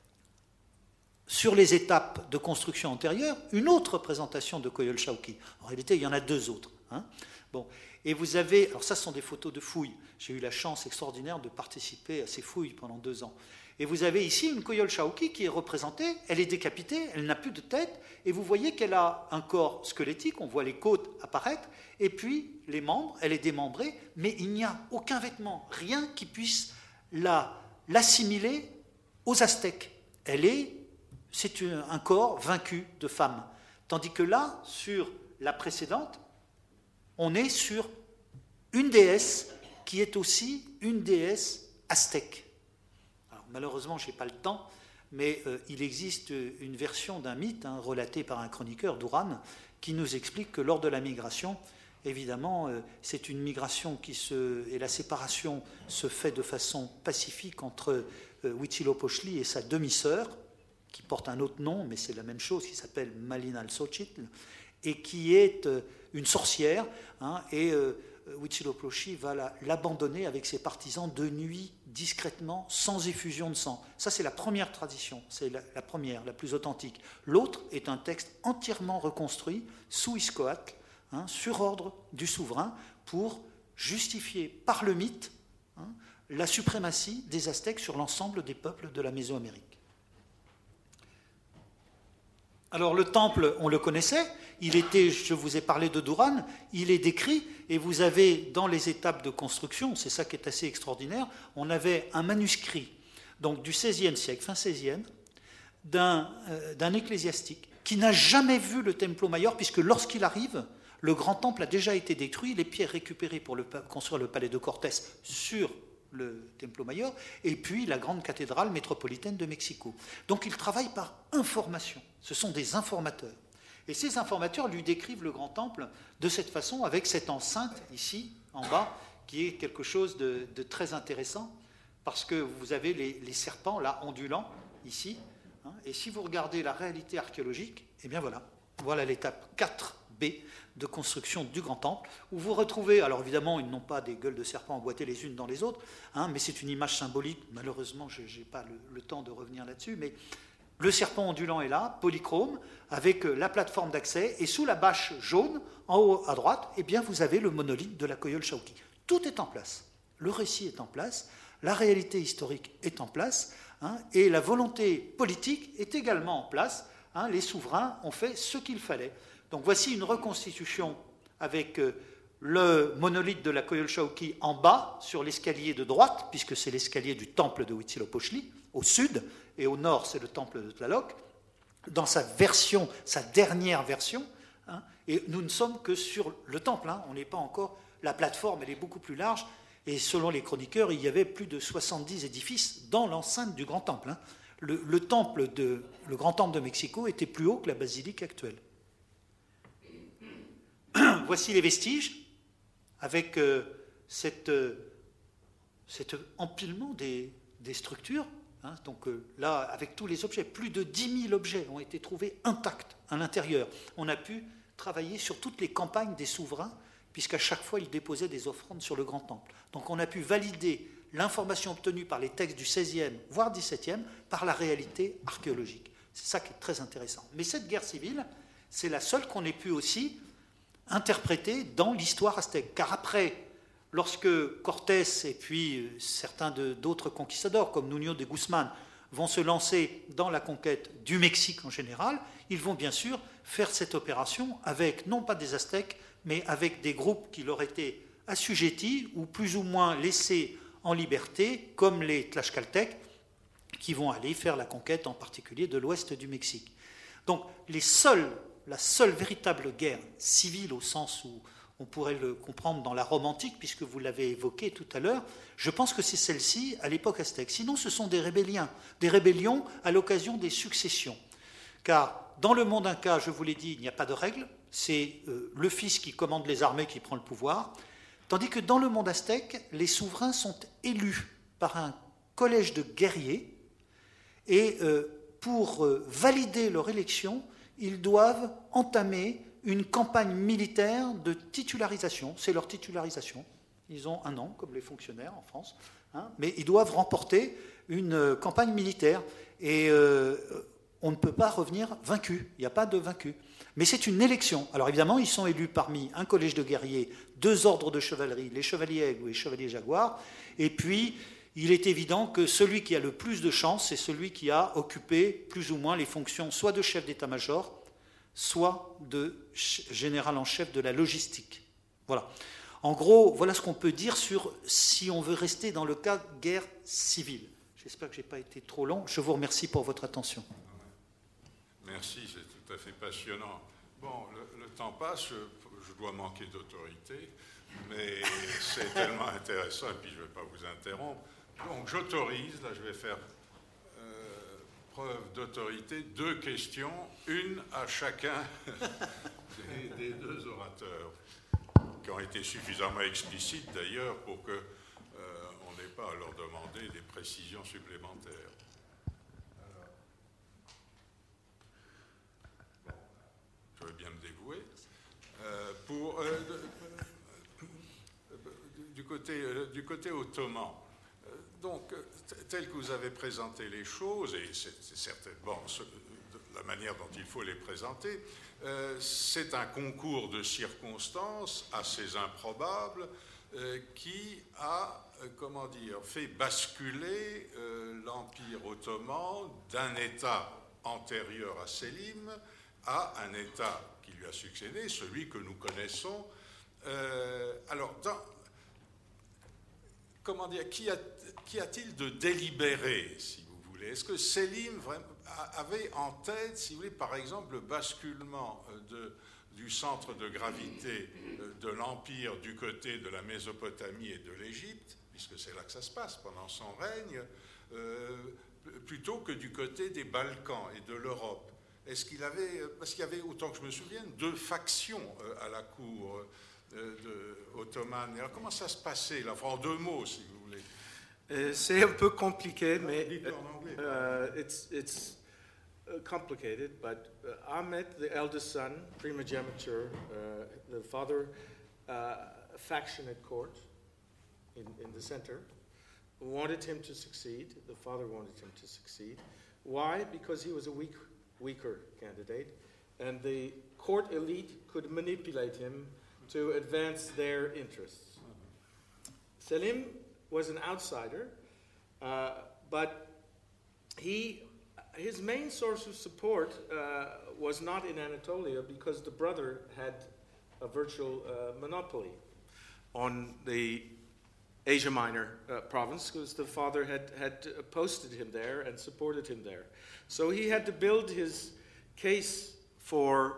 sur les étapes de construction antérieures une autre représentation de Coyolxauhqui. En réalité, il y en a deux autres. Bon. Et vous avez, alors ça ce sont des photos de fouilles. J'ai eu la chance extraordinaire de participer à ces fouilles pendant 2 ans. Et vous avez ici une Coyolxauhqui qui est représentée, elle est décapitée, elle n'a plus de tête, et vous voyez qu'elle a un corps squelettique, on voit les côtes apparaître, et puis les membres, elle est démembrée, mais il n'y a aucun vêtement, rien qui puisse l'assimiler aux Aztèques. C'est un corps vaincu de femme. Tandis que là, sur la précédente, on est sur une déesse qui est aussi une déesse aztèque. Alors, malheureusement, je n'ai pas le temps, mais il existe une version d'un mythe relaté par un chroniqueur, Duran, qui nous explique que lors de la migration, évidemment, c'est une migration et la séparation se fait de façon pacifique entre Huitzilopochtli et sa demi-sœur, qui porte un autre nom, mais c'est la même chose, qui s'appelle Malinalxochitl, et qui est une sorcière, et Huitzilopochtli va l'abandonner avec ses partisans de nuit, discrètement, sans effusion de sang. Ça, c'est la première tradition, c'est la première, la plus authentique. L'autre est un texte entièrement reconstruit, sous Iscoatl, sur ordre du souverain, pour justifier par le mythe la suprématie des Aztèques sur l'ensemble des peuples de la Mésoamérique. Alors le temple, on le connaissait, je vous ai parlé de Duran, il est décrit, et vous avez dans les étapes de construction, c'est ça qui est assez extraordinaire, on avait un manuscrit donc du XVIe siècle, fin XVIe, d'un ecclésiastique qui n'a jamais vu le Templo Mayor, puisque lorsqu'il arrive, le grand temple a déjà été détruit, les pierres récupérées pour construire le palais de Cortés sur le Templo Mayor, et puis la grande cathédrale métropolitaine de Mexico. Donc il travaille par information, ce sont des informateurs. Et ces informateurs lui décrivent le grand temple de cette façon, avec cette enceinte ici, en bas, qui est quelque chose de très intéressant, parce que vous avez les serpents, là, ondulants, ici, et si vous regardez la réalité archéologique, eh bien voilà l'étape 4B de construction du grand temple, où vous retrouvez, alors évidemment, ils n'ont pas des gueules de serpents emboîtées les unes dans les autres, mais c'est une image symbolique, malheureusement, je n'ai pas le temps de revenir là-dessus, mais le serpent ondulant est là, polychrome, avec la plateforme d'accès, et sous la bâche jaune, en haut à droite, eh bien, vous avez le monolithe de la Coyolxauhqui. Tout est en place, le récit est en place, la réalité historique est en place, et la volonté politique est également en place. Les souverains ont fait ce qu'il fallait. Donc voici une reconstitution avec le monolithe de la Coyolxauhqui en bas, sur l'escalier de droite, puisque c'est l'escalier du temple de Huitzilopochtli, au sud, et au nord, c'est le temple de Tlaloc, dans sa dernière version, et nous ne sommes que sur le temple, on n'est pas encore, la plateforme, elle est beaucoup plus large, et selon les chroniqueurs, il y avait plus de 70 édifices dans l'enceinte du grand temple. Le grand temple de Mexico était plus haut que la basilique actuelle. Voici les vestiges, avec cet empilement des structures. Donc là, avec tous les objets, plus de 10 000 objets ont été trouvés intacts à l'intérieur. On a pu travailler sur toutes les campagnes des souverains, puisqu'à chaque fois, ils déposaient des offrandes sur le grand temple. Donc on a pu valider l'information obtenue par les textes du XVIe, voire XVIIe, par la réalité archéologique. C'est ça qui est très intéressant. Mais cette guerre civile, c'est la seule qu'on ait pu aussi interpréter dans l'histoire aztèque. Car après lorsque Cortés et puis certains d'autres conquistadors, comme Nuño de Guzmán, vont se lancer dans la conquête du Mexique en général, ils vont bien sûr faire cette opération avec, non pas des Aztèques, mais avec des groupes qui leur étaient assujettis ou plus ou moins laissés en liberté, comme les Tlaxcaltèques, qui vont aller faire la conquête en particulier de l'ouest du Mexique. Donc la seule véritable guerre civile au sens où on pourrait le comprendre dans la Rome antique, puisque vous l'avez évoqué tout à l'heure, je pense que c'est celle-ci à l'époque aztèque. Sinon, ce sont des rébellions à l'occasion des successions. Car dans le monde inca, je vous l'ai dit, il n'y a pas de règle, c'est le fils qui commande les armées qui prend le pouvoir, tandis que dans le monde aztèque, les souverains sont élus par un collège de guerriers, et pour valider leur élection, ils doivent entamer une campagne militaire de titularisation. C'est leur titularisation. Ils ont un an, comme les fonctionnaires en France, mais ils doivent remporter une campagne militaire. Et on ne peut pas revenir vaincu. Il n'y a pas de vaincu. Mais c'est une élection. Alors évidemment, ils sont élus parmi un collège de guerriers, 2 ordres de chevalerie, les chevaliers aigles ou les chevaliers jaguars, et puis il est évident que celui qui a le plus de chance, c'est celui qui a occupé plus ou moins les fonctions soit de chef d'état-major, soit de général en chef de la logistique. Voilà. En gros, voilà ce qu'on peut dire sur, si on veut rester dans le cas guerre civile. J'espère que je n'ai pas été trop long. Je vous remercie pour votre attention. Merci, c'est tout à fait passionnant. Bon, le temps passe, je dois manquer d'autorité, mais c'est tellement intéressant, et puis je ne vais pas vous interrompre. Donc j'autorise, là je vais faire preuve d'autorité, 2 questions, une à chacun des 2 orateurs, qui ont été suffisamment explicites d'ailleurs pour qu'on n'ait pas à leur demander des précisions supplémentaires. Je vais bien me dévouer. Du côté ottoman, donc, tel que vous avez présenté les choses, et c'est certainement la manière dont il faut les présenter, c'est un concours de circonstances assez improbable qui a, fait basculer l'Empire ottoman d'un État antérieur à Sélim à un État qui lui a succédé, celui que nous connaissons. Qu'y a-t-il de délibéré, si vous voulez? Est-ce que Sélim avait en tête, si vous voulez, par exemple, le basculement du centre de gravité de l'Empire du côté de la Mésopotamie et de l'Égypte, puisque c'est là que ça se passe pendant son règne, plutôt que du côté des Balkans et de l'Europe? Est-ce qu'il avait, parce qu'il y avait, autant que je me souvienne, 2 factions à la cour ottomane. Alors comment ça se passait là? Enfin, en 2 mots, si vous voulez. C'est un peu compliqué, mais Dites-le en anglais. it's complicated. But Ahmed, the eldest son, primogeniture, the father, faction at court in the center, wanted him to succeed. The father wanted him to succeed. Why? Because he was a weaker candidate, and the court elite could manipulate him to advance their interests. Selim was an outsider, but his main source of support was not in Anatolia, because the brother had a virtual monopoly on the Asia Minor province, because the father had posted him there and supported him there. So he had to build his case for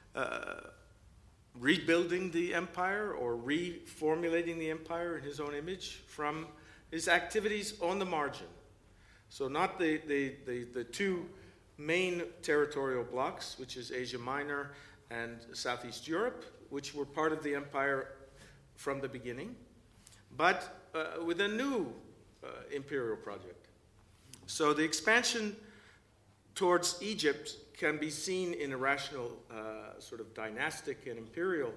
rebuilding the empire or reformulating the empire in his own image from his activities on the margin. So not the 2 main territorial blocks, which is Asia Minor and Southeast Europe, which were part of the empire from the beginning, but with a new imperial project. So the expansion towards Egypt can be seen in a rational sort of dynastic and imperial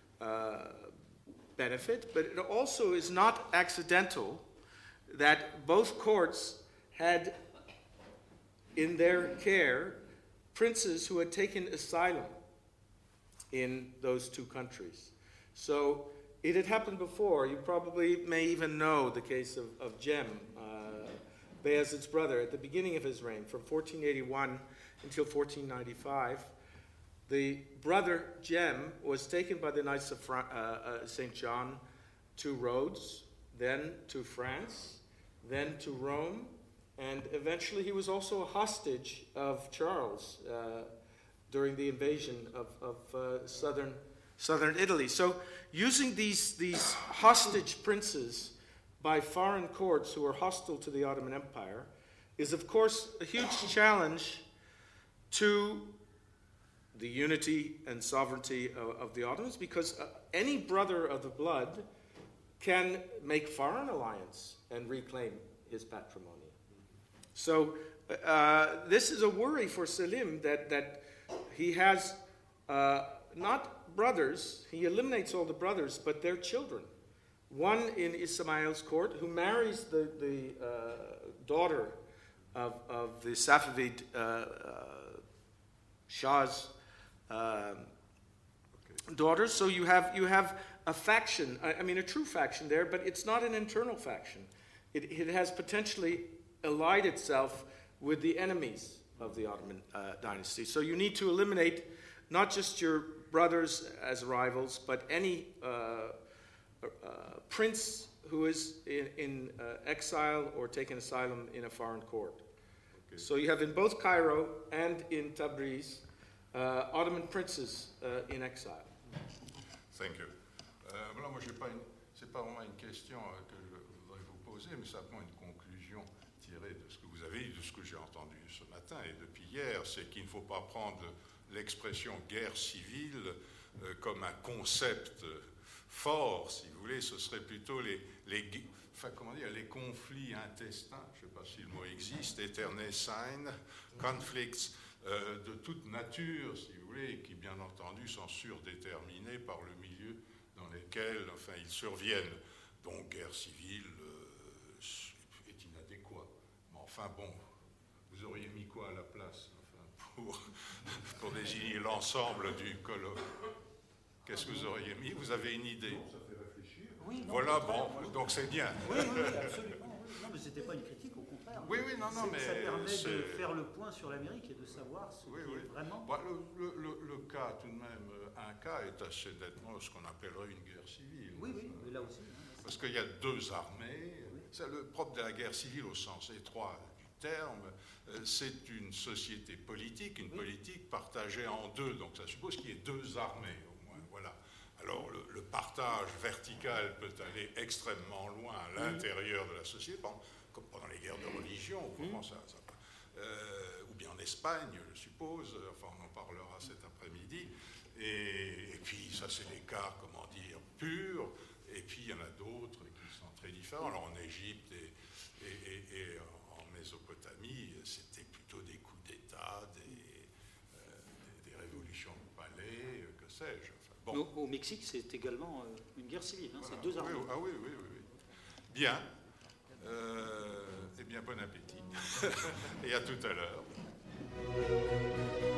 benefit, but it also is not accidental that both courts had in their care princes who had taken asylum in those 2 countries. So it had happened before. You probably may even know the case of Jem, Bayezid's brother, at the beginning of his reign, from 1481 until 1495. The brother Jem was taken by the Knights of St. John to Rhodes, then to France, then to Rome, and eventually he was also a hostage of Charles during the invasion of southern Italy. So using these hostage princes by foreign courts who are hostile to the Ottoman Empire is, of course, a huge challenge to the unity and sovereignty of the Ottomans, because any brother of the blood can make foreign alliance and reclaim his patrimony. So this is a worry for Selim that he has not brothers, he eliminates all the brothers, but their children. One in Ismail's court, who marries the daughter of the Safavid Shah's daughters. So you have a faction, I mean a true faction there, but it's not an internal faction. It has potentially allied itself with the enemies of the Ottoman dynasty. So you need to eliminate not just your brothers as rivals, but any prince who is in exile or taken asylum in a foreign court. Okay. So you have in both Cairo and in Tabriz Ottoman princes in exile. Thank you. Voilà, moi, c'est pas vraiment une question que je voudrais vous poser, mais simplement une conclusion tirée de ce que vous avez dit, de ce que j'ai entendu ce matin et depuis hier, c'est qu'il ne faut pas prendre l'expression guerre civile comme un concept fort, si vous voulez. Ce serait plutôt les conflits intestins, je ne sais pas si le mot existe, internecine, conflicts de toute nature, si vous voulez, qui bien entendu sont surdéterminés par le milieu dans lequel ils surviennent. Donc guerre civile est inadéquat. Mais enfin bon, vous auriez mis quoi à la place pour désigner l'ensemble du colloque? Qu'est-ce que vous auriez mis? Vous avez une idée? Ça fait réfléchir. Oui, non, voilà, bon, donc c'est bien. Oui, absolument. Non, mais c'était pas une critique, au contraire. Oui, non, mais ça permet de faire le point sur l'Amérique et de savoir ce qui est vraiment. Bon, le cas, tout de même, un cas est assez nettement ce qu'on appellerait une guerre civile. Oui, mais là aussi. Parce qu'il y a deux armées. Oui. C'est le propre de la guerre civile au sens étroit du terme. C'est une société politique, une politique partagée en deux. Donc ça suppose qu'il y ait deux armées, au moins. Voilà. Alors le partage vertical peut aller extrêmement loin à l'intérieur de la société, comme pendant les guerres de religion, ou bien en Espagne, je suppose. Enfin, on en parlera cet après-midi. Et puis ça, c'est des cas, comment dire, purs. Et puis il y en a d'autres qui sont très différents. Alors en Égypte et en Mésopotamie, c'était plutôt des coups d'État, des révolutions de palais, que sais-je. Enfin, bon. Au Mexique, c'est également une guerre civile, voilà. C'est deux armées. Oui. Bien. Eh bien, bon appétit. Et à tout à l'heure.